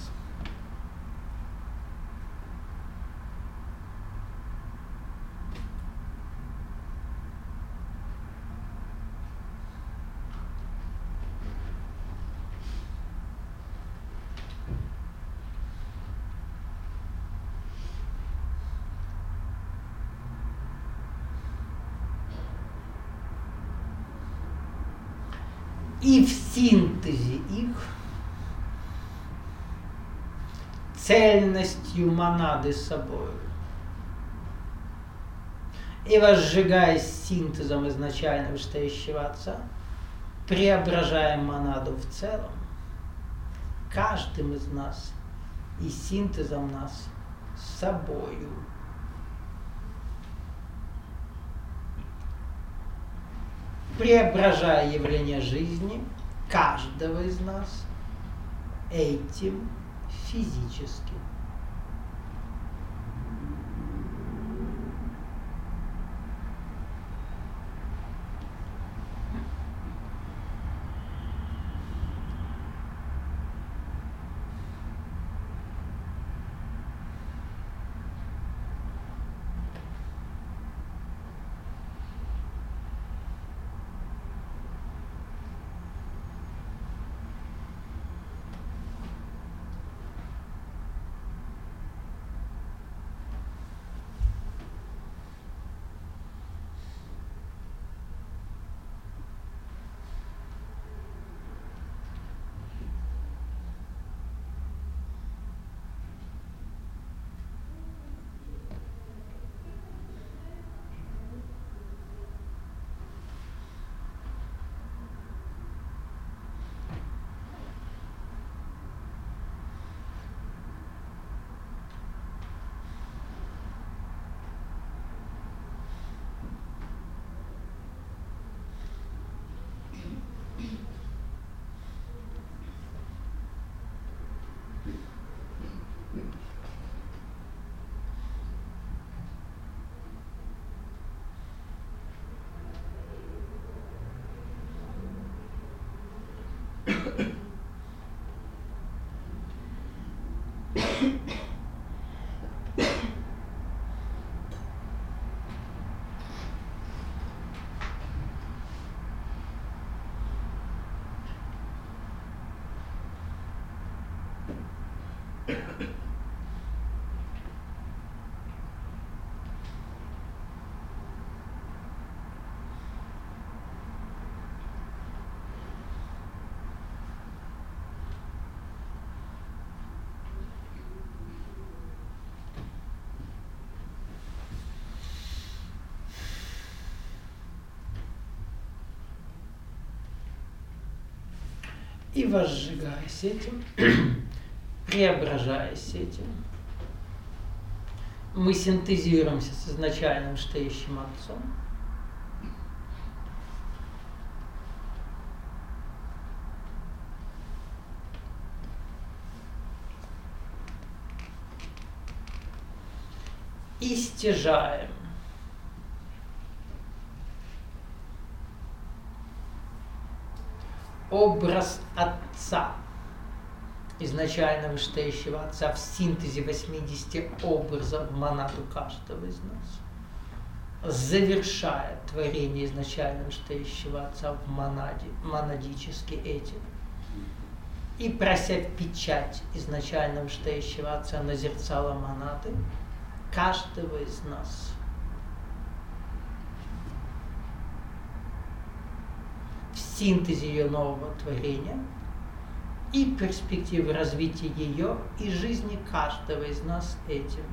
и в синтезе их цельностью монады с собой, и возжигаясь синтезом изначально вышестоящего Отца, преображаем монаду в целом, каждым из нас и синтезом нас с собою. Преображая явление жизни каждого из нас этим физически. И возжигаясь этим, преображаясь этим, мы синтезируемся с изначальным вышестоящим Отцом, и стяжаем образ Отца, изначально вышестоящего Отца, в синтезе 80 образов монаду каждого из нас, завершая творение изначально вышестоящего Отца в монаде, монадически этим, и прося печать изначально вышестоящего Отца на зерцало монады каждого из нас. В синтезе ее нового творения и перспективы развития ее и жизни каждого из нас этим.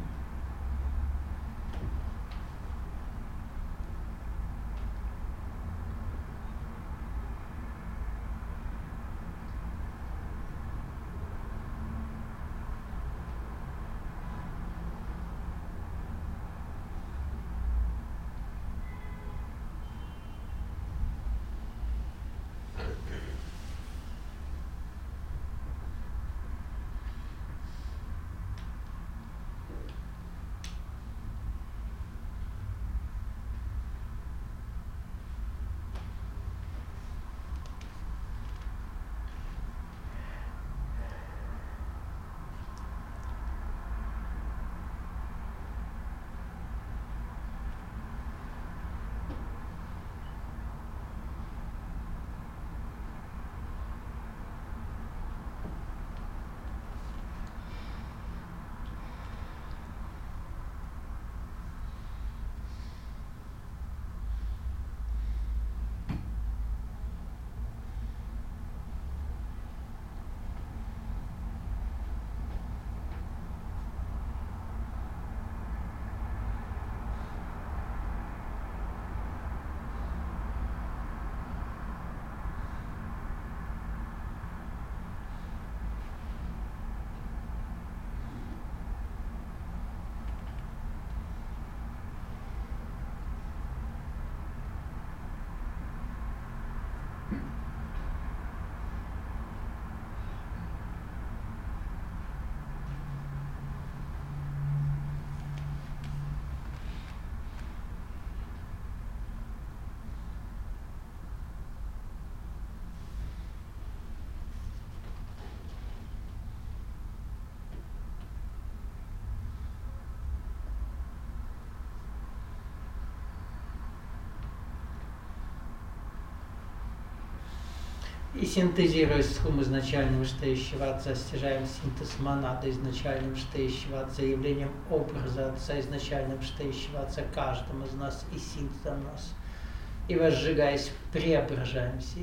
И синтезируя схему изначально вышестоящего Отца, стяжаем синтез монады изначально вышестоящего Отца, явлением образа Отца, изначально вышестоящего Отца каждому из нас и синтезом нас. И возжигаясь, преображаемся.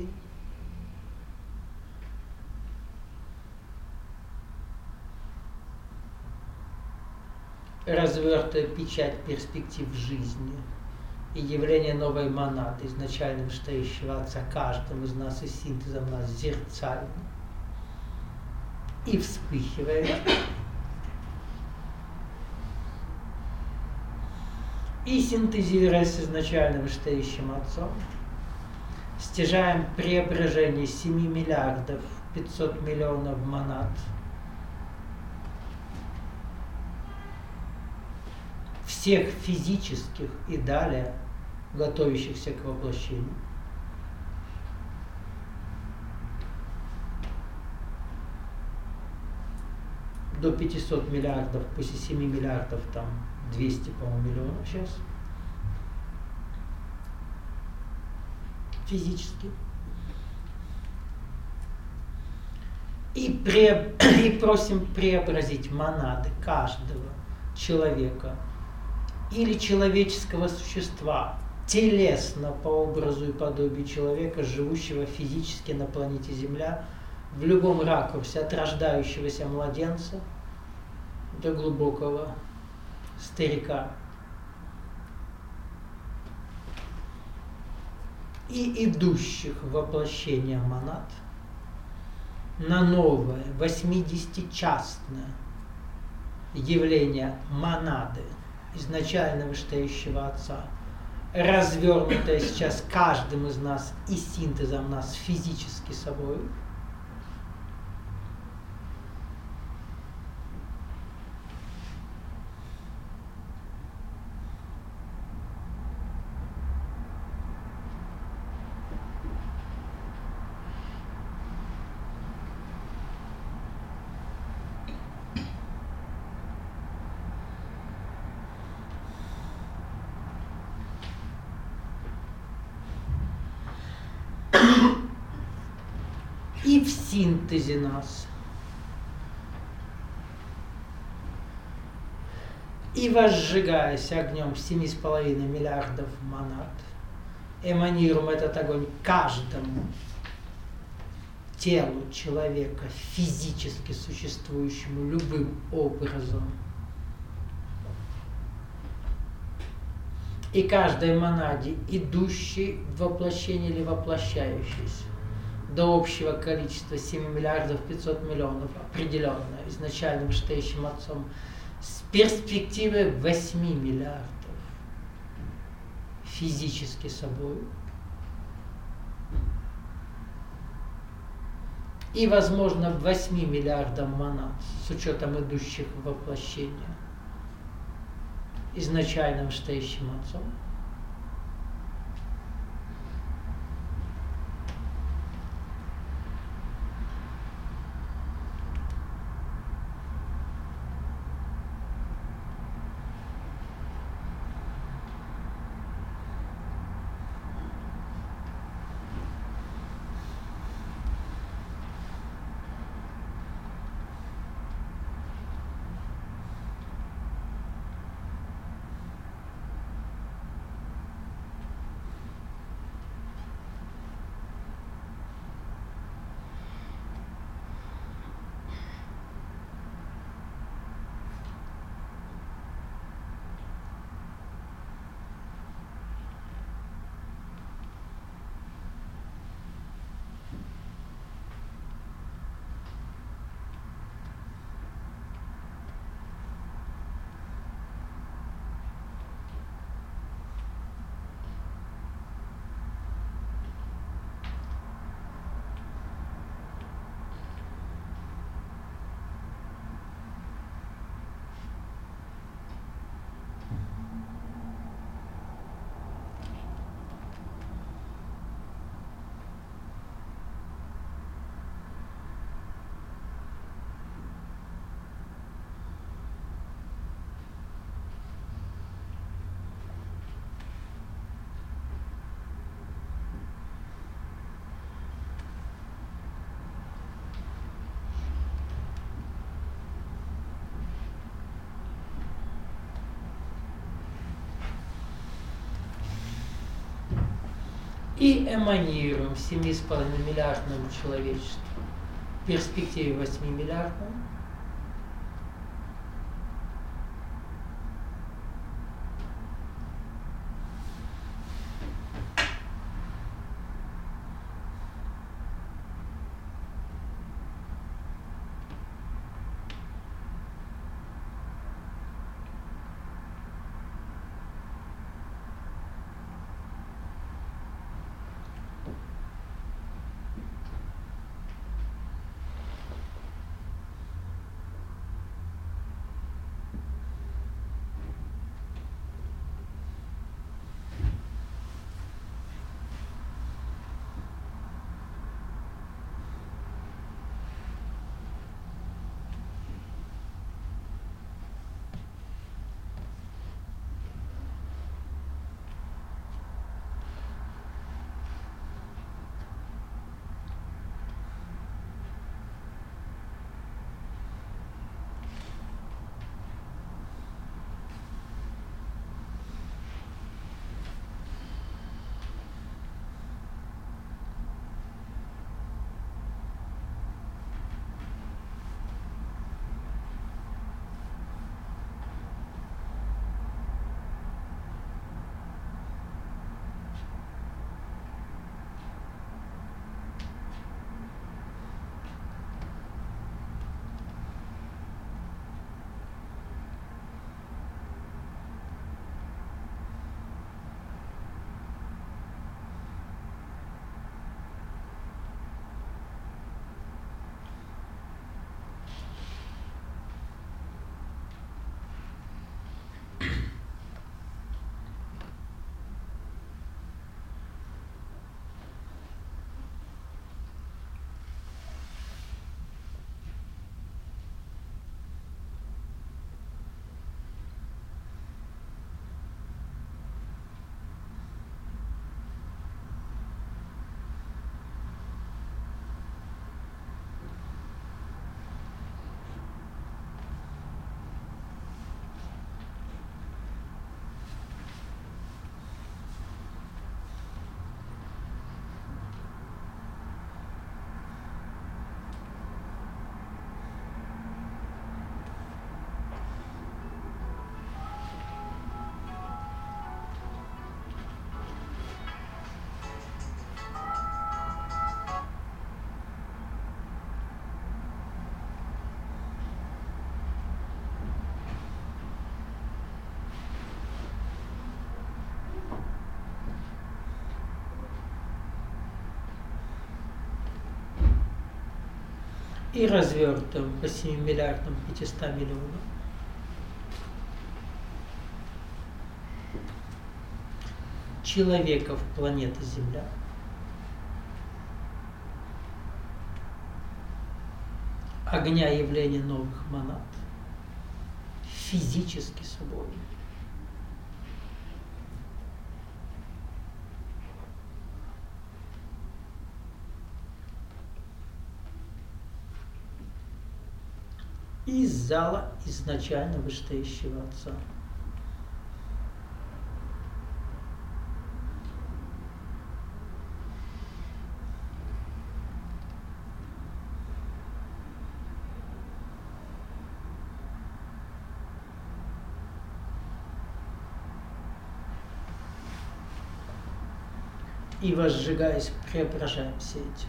Развертывая печать перспектив жизни и явление новой монады, изначально вышестоящего Отца каждому из нас и синтезом нас зерцально. И вспыхивая, и синтезируя с изначально вышестоящим Отцом, стяжаем преображение 7 миллиардов 500 миллионов монад всех физических и далее готовящихся к воплощению. До 500 миллиардов, после 7 миллиардов, там 200, по-моему, миллионов сейчас. Физически. И просим преобразить монады каждого человека или человеческого существа, телесно по образу и подобию человека, живущего физически на планете Земля, в любом ракурсе, от рождающегося младенца до глубокого старика. И идущих в воплощение монад на новое 80-частное явление монады, изначально вышестоящего Отца, развернутое сейчас каждым из нас и синтезом нас физически собой, и в синтезе нас. И возжигаясь огнем 7,5 миллиардов монад, эманируем этот огонь каждому телу человека, физически существующему любым образом. И каждой монаде, идущей в воплощение или воплощающейся, до общего количества 7 миллиардов 500 миллионов, определенное изначальным Штэйшим Отцом, с перспективой 8 миллиардов физически собой. И, возможно, 8 миллиардам монад, с учетом идущих в воплощение, изначальным Штэйшим Отцом. И эманируем 7,5 миллиардному человечеству, в перспективе 8 миллиардному, и развернутым по 7 миллиардам 500 миллионов. Человеков планеты Земля. Огня явления новых монад. Физически свободен. Из зала изначально вышестоящего Отца. И, возжигаясь, преображаем все эти.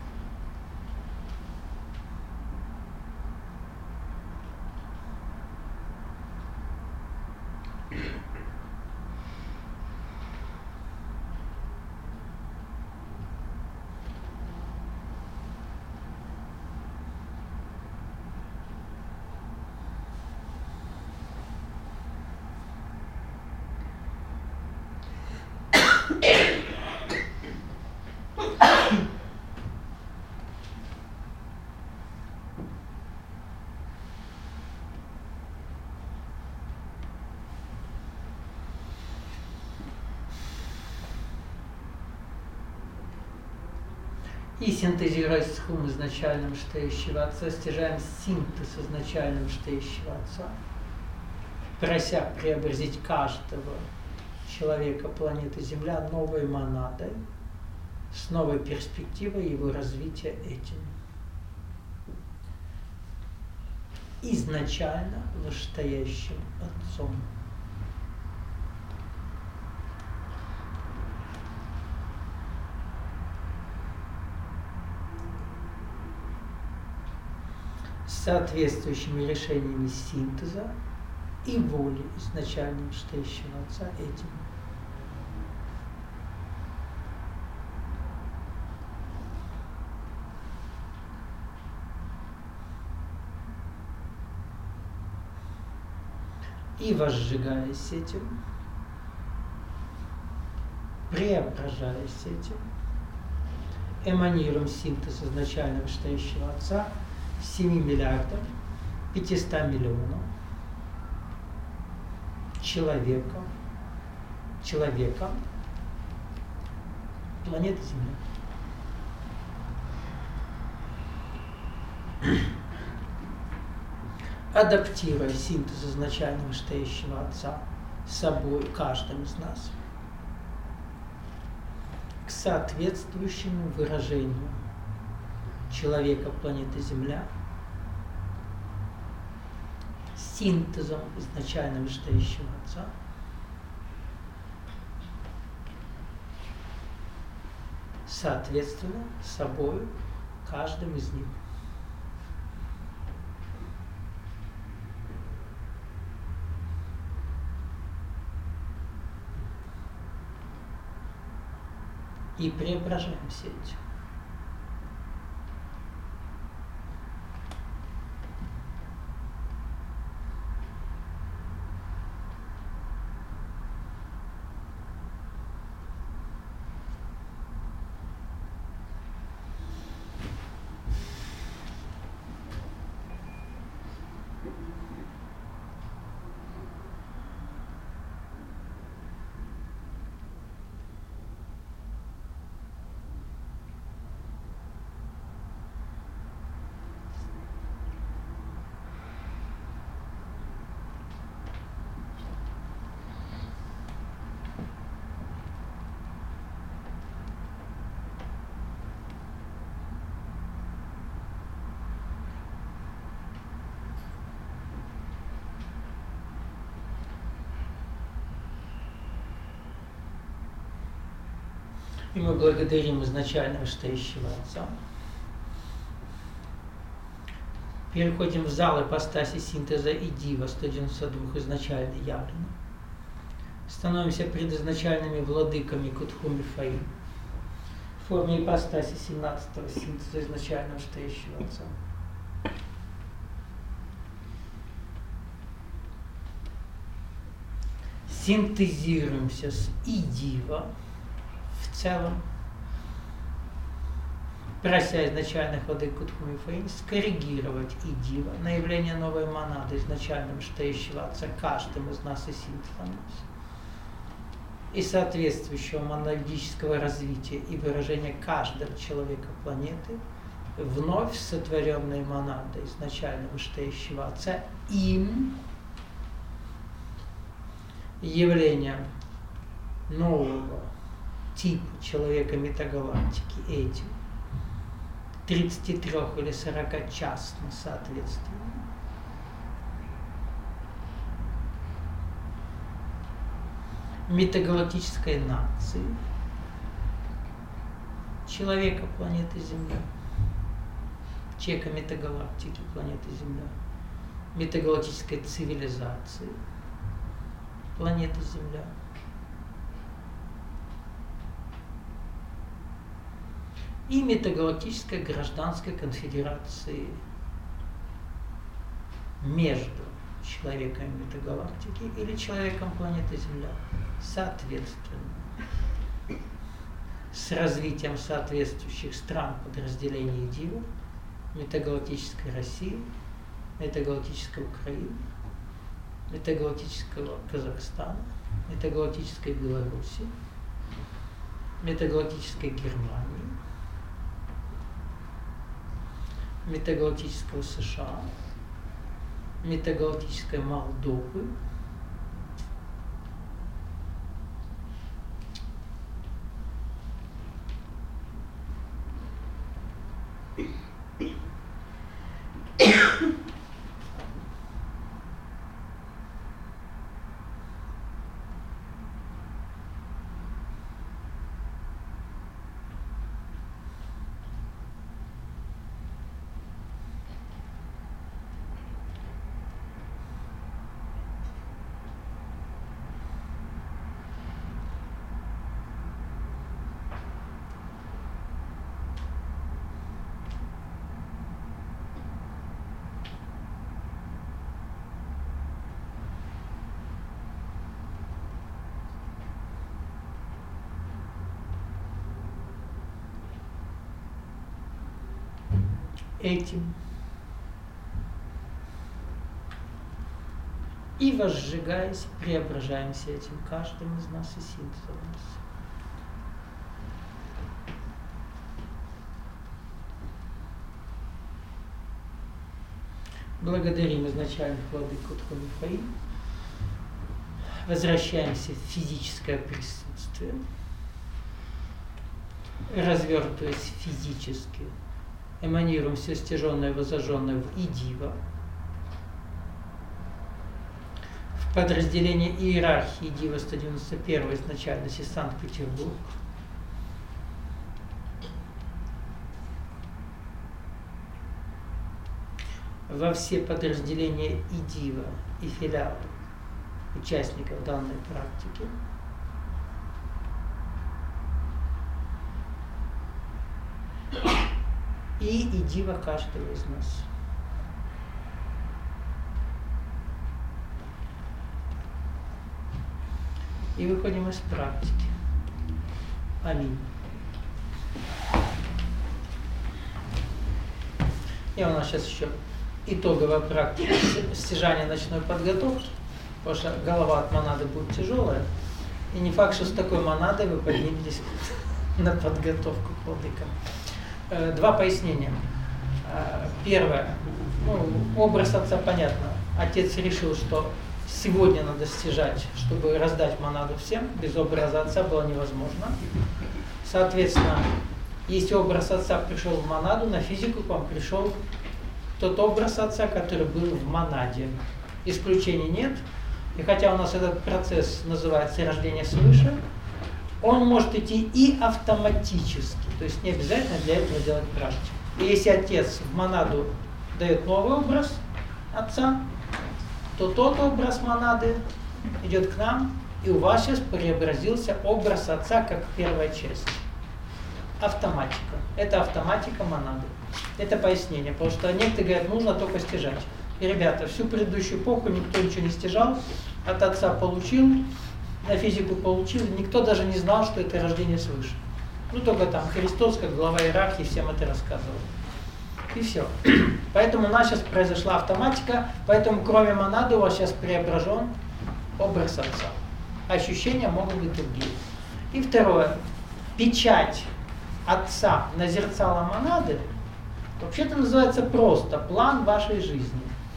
И синтезируя с хум изначальным штеющего Отца, стяжаем синтез изначальным штеющего Отца, прося преобразить каждого человека планеты Земля новой монадой, с новой перспективой его развития этим. Изначально вышестоящим Отцом. С соответствующими решениями синтеза и воли изначально вышестоящего Отца этим. И возжигаясь этим, преображаясь этим, эманируем синтез изначально вышестоящего Отца 7 миллиардов 500 миллионов человеком планеты Земля. Адаптируя синтез изначально вышестоящего Отца собой, каждым из нас, к соответствующему выражению человека планеты Земля, синтезом изначально вышестоящего Отца, соответственно собой, каждым из них. И преображаем все эти. И мы благодарим изначально вышестоящего Отца. Переходим в зал ипостаси синтеза и дива 192 изначально явлено. Становимся предизначальными владыками Кутхуми Фаим в форме ипостаси 17-го синтеза изначально вышестоящего Отца. синтезируемся с идива в целом, прося изначальных владык Утху Мифаи скоррегировать идива на явление новой монады, изначально вышестоящего Отца, каждым из нас и синтезом и соответствующего монадического развития и выражения каждого человека планеты, вновь сотворенной монадой изначально вышестоящего Отца, им явлением нового типа человека метагалактики, этим 33 или 40-частно соответственно, метагалактической нации, человека планеты Земля, человека метагалактики планеты Земля, метагалактической цивилизации планеты Земля, и метагалактической гражданской конфедерации между человеком метагалактики или человеком планеты Земля, соответственно, с развитием соответствующих стран подразделений Дива, метагалактической России, метагалактической Украины, метагалактического Казахстана, метагалактической Беларуси, метагалактической Германии, метагалактического США, метагалактической Молдовы, этим и возжигаясь, преображаемся этим каждым из нас и синтезом нас. Благодарим изначальных владык Утху Мифаи, возвращаемся в физическое присутствие, развертываясь физически, эманируем все стяженное, возожженное в идива, в подразделение иерархии Дива 191 изначальности Санкт-Петербург, во все подразделения идива и филиалы участников данной практики, и идива каждого из нас. И выходим из практики. Аминь. И у нас сейчас еще итоговая практика стяжания ночной подготовки, потому что голова от монады будет тяжелая. И не факт, что с такой монадой вы подниметесь на подготовку к владыкам. Два пояснения. Первое. Образ отца понятно. Отец решил, что сегодня надо стяжать, чтобы раздать монаду всем. Без образа отца было невозможно. Соответственно, если образ отца пришел в монаду, на физику к вам пришел тот образ отца, который был в монаде. Исключений нет. И хотя у нас этот процесс называется рождение свыше, он может идти и автоматически, то есть не обязательно для этого делать практику. И если отец в монаду дает новый образ отца, то тот образ монады идет к нам, и у вас сейчас преобразился образ отца как первая часть. Автоматика. Это автоматика монады. Это пояснение, потому что некоторые говорят, нужно только стяжать. И, ребята, всю предыдущую эпоху никто ничего не стяжал, от отца получил, на физику получили, никто даже не знал, что это рождение свыше. Ну, только там Христос, как глава иерархии, всем это рассказывал. И все. Поэтому у нас сейчас произошла автоматика, поэтому кроме монады у вас сейчас преображен образ Отца. Ощущения могут быть другие. И второе. Печать Отца на зерцало монады вообще-то называется просто план вашей жизни.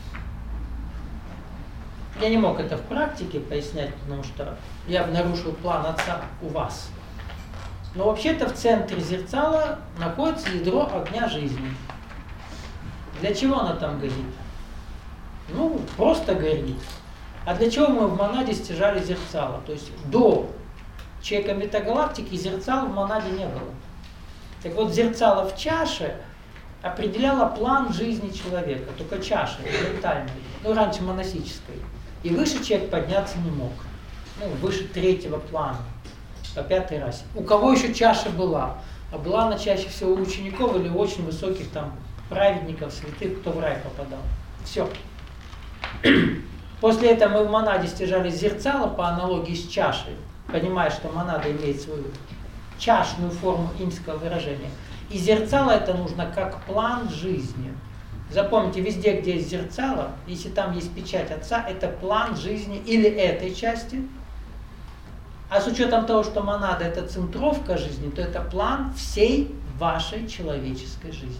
Я не мог это в практике пояснять, потому что я нарушил план Отца у вас. Но вообще-то в центре зерцала находится ядро огня жизни. Для чего она там горит? Ну, просто горит. А для чего мы в монаде стяжали зерцало? То есть до человека метагалактики зерцала в монаде не было. Так вот, зерцало в чаше определяло план жизни человека, только чаша, ментальной, ну, раньше монастической. И выше человек подняться не мог. Ну, выше третьего плана, по пятой расе. У кого еще чаша была? А была она чаще всего у учеников или у очень высоких там праведников, святых, кто в рай попадал. Все. После этого мы в монаде стяжали зерцало по аналогии с чашей, понимая, что монада имеет свою чашную форму иньского выражения. И зерцало это нужно как план жизни. Запомните, везде, где есть зерцало, если там есть печать Отца, это план жизни или этой части. А с учетом того, что монада это центровка жизни, то это план всей вашей человеческой жизни.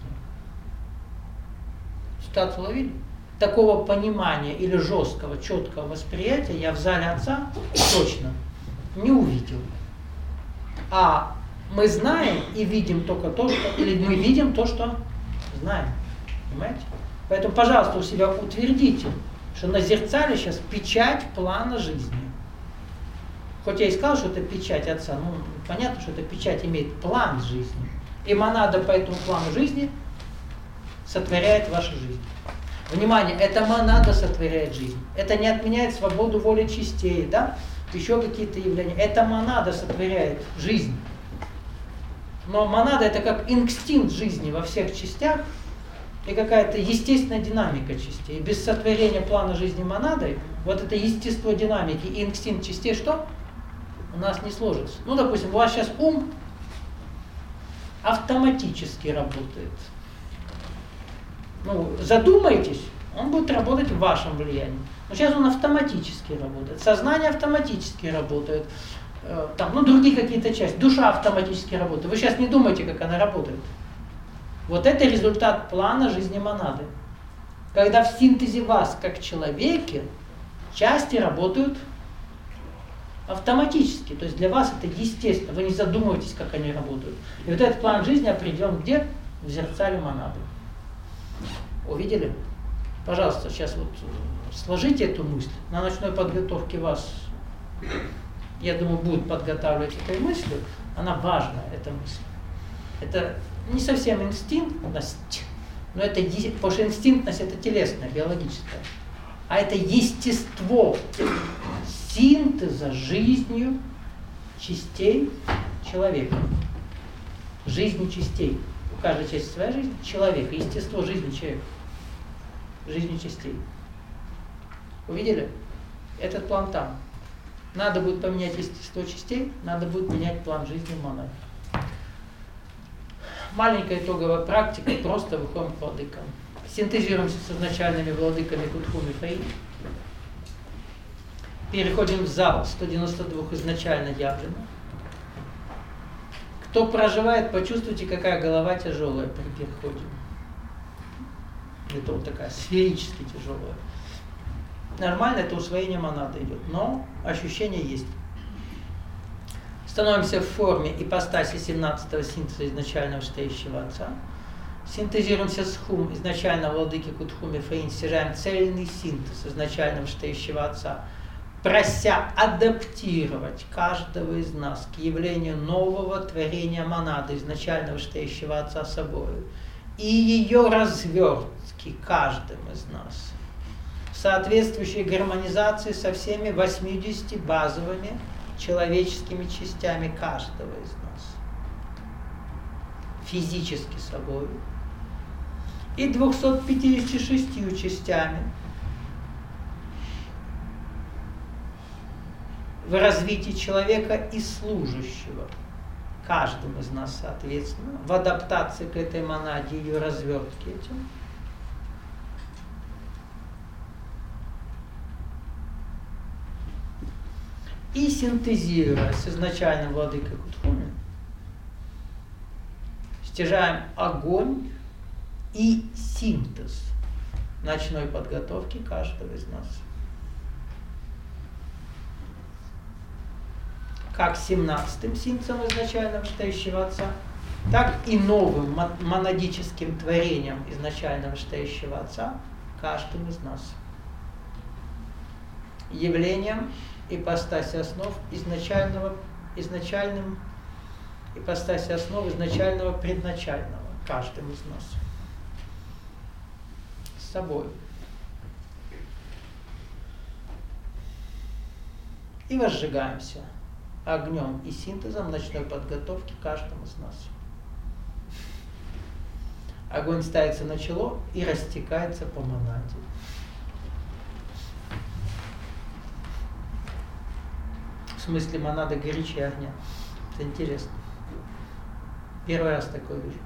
Ситуацию уловили? Такого понимания или жесткого, четкого восприятия я в зале Отца точно не увидел. А мы знаем и видим только то, что... Или мы видим то, что знаем. Понимаете? Поэтому, пожалуйста, у себя утвердите, что на зерцале сейчас печать плана жизни. Хоть я и сказал, что это печать Отца, ну, понятно, что эта печать имеет план жизни. И монада по этому плану жизни сотворяет вашу жизнь. Внимание, эта монада сотворяет жизнь. Это не отменяет свободу воли частей, да? Еще какие-то явления. Эта монада сотворяет жизнь. Но монада это как инстинкт жизни во всех частях и какая-то естественная динамика частей. Без сотворения плана жизни монадой, вот это естество динамики и инстинкт частей, что? У нас не сложится. Ну, допустим, у вас сейчас ум автоматически работает. Ну, задумайтесь, он будет работать в вашем влиянии. Но сейчас он автоматически работает. Сознание автоматически работает. Там, ну, другие какие-то части. Душа автоматически работает. Вы сейчас не думайте, как она работает. Вот это результат плана жизни монады. Когда в синтезе вас, как человеке, части работают автоматически. То есть для вас это естественно. Вы не задумываетесь, как они работают. И вот этот план жизни определен где? В зерцале монады. Увидели? Пожалуйста, сейчас вот сложите эту мысль. На ночной подготовке вас, я думаю, будут подготавливать этой мыслью. Она важная, эта мысль. Это не совсем инстинктность, но это, потому что инстинктность это телесная, биологическая. А это естество синтеза жизнью частей человека. Жизни частей. У каждой части своя жизнь человека. Естество жизни человека. Жизни частей. Увидели? Этот план там. Надо будет поменять естество частей, надо будет менять план жизни монады. Маленькая итоговая практика, просто выходим к владыкам. Синтезируемся с изначальными владыками Кутхуми Фаи. Переходим в зал 192 изначально явлено. Кто проживает, почувствуйте, какая голова тяжелая при переходе. Это вот такая сферически тяжелая. Нормально, это усвоение монады идет, но ощущение есть. Становимся в форме ипостаси 17-го синтеза изначального вышестоящего Отца. Синтезируемся с хум изначального владыки Кутхуми Фаин, стяжаем цельный синтез изначального вышестоящего Отца, прося адаптировать каждого из нас к явлению нового творения монады изначального вышестоящего Отца собою и ее развертки каждым из нас в соответствующей гармонизации со всеми 80 базовыми человеческими частями каждого из нас, физически собой, и 256 частями в развитии человека и служащего, каждым из нас, соответственно, в адаптации к этой монаде, ее развертке этим. И синтезируя с изначальным владыкой Кутхуми, стяжаем огонь и синтез ночной подготовки каждого из нас. Как 17-м синтезом изначально вышестоящего Отца, так и новым монадическим творением изначально вышестоящего Отца каждым из нас. Явлением ипостаси основ изначального предначального каждым из нас. С собой. И возжигаемся огнем и синтезом ночной подготовки каждому из нас. Огонь ставится на чело и растекается по монаде. В смысле, монада горячее огня. Это интересно. Первый раз такое вижу.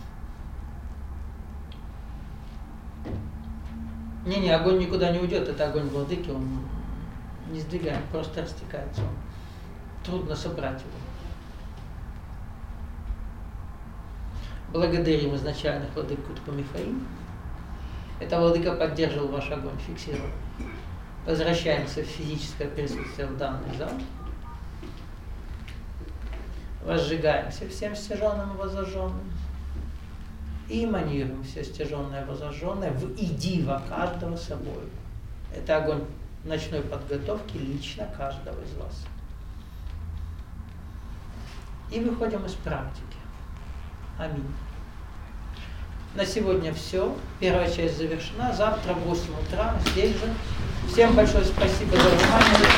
Не, огонь никуда не уйдет, это огонь владыки, он не сдвигает, просто растекается. Трудно собрать его. Благодарим изначальных владык Кутху Мифаим. Это владыка поддерживал ваш огонь, фиксировал. Возвращаемся в физическое присутствие в данный зал. Возжигаемся всем стяженным и возожженным. И эманируем все стяженное и возожженное в идива каждого собой. Это огонь ночной подготовки лично каждого из вас. И выходим из практики. Аминь. На сегодня все. Первая часть завершена. Завтра в 8 утра здесь же. Всем большое спасибо за внимание.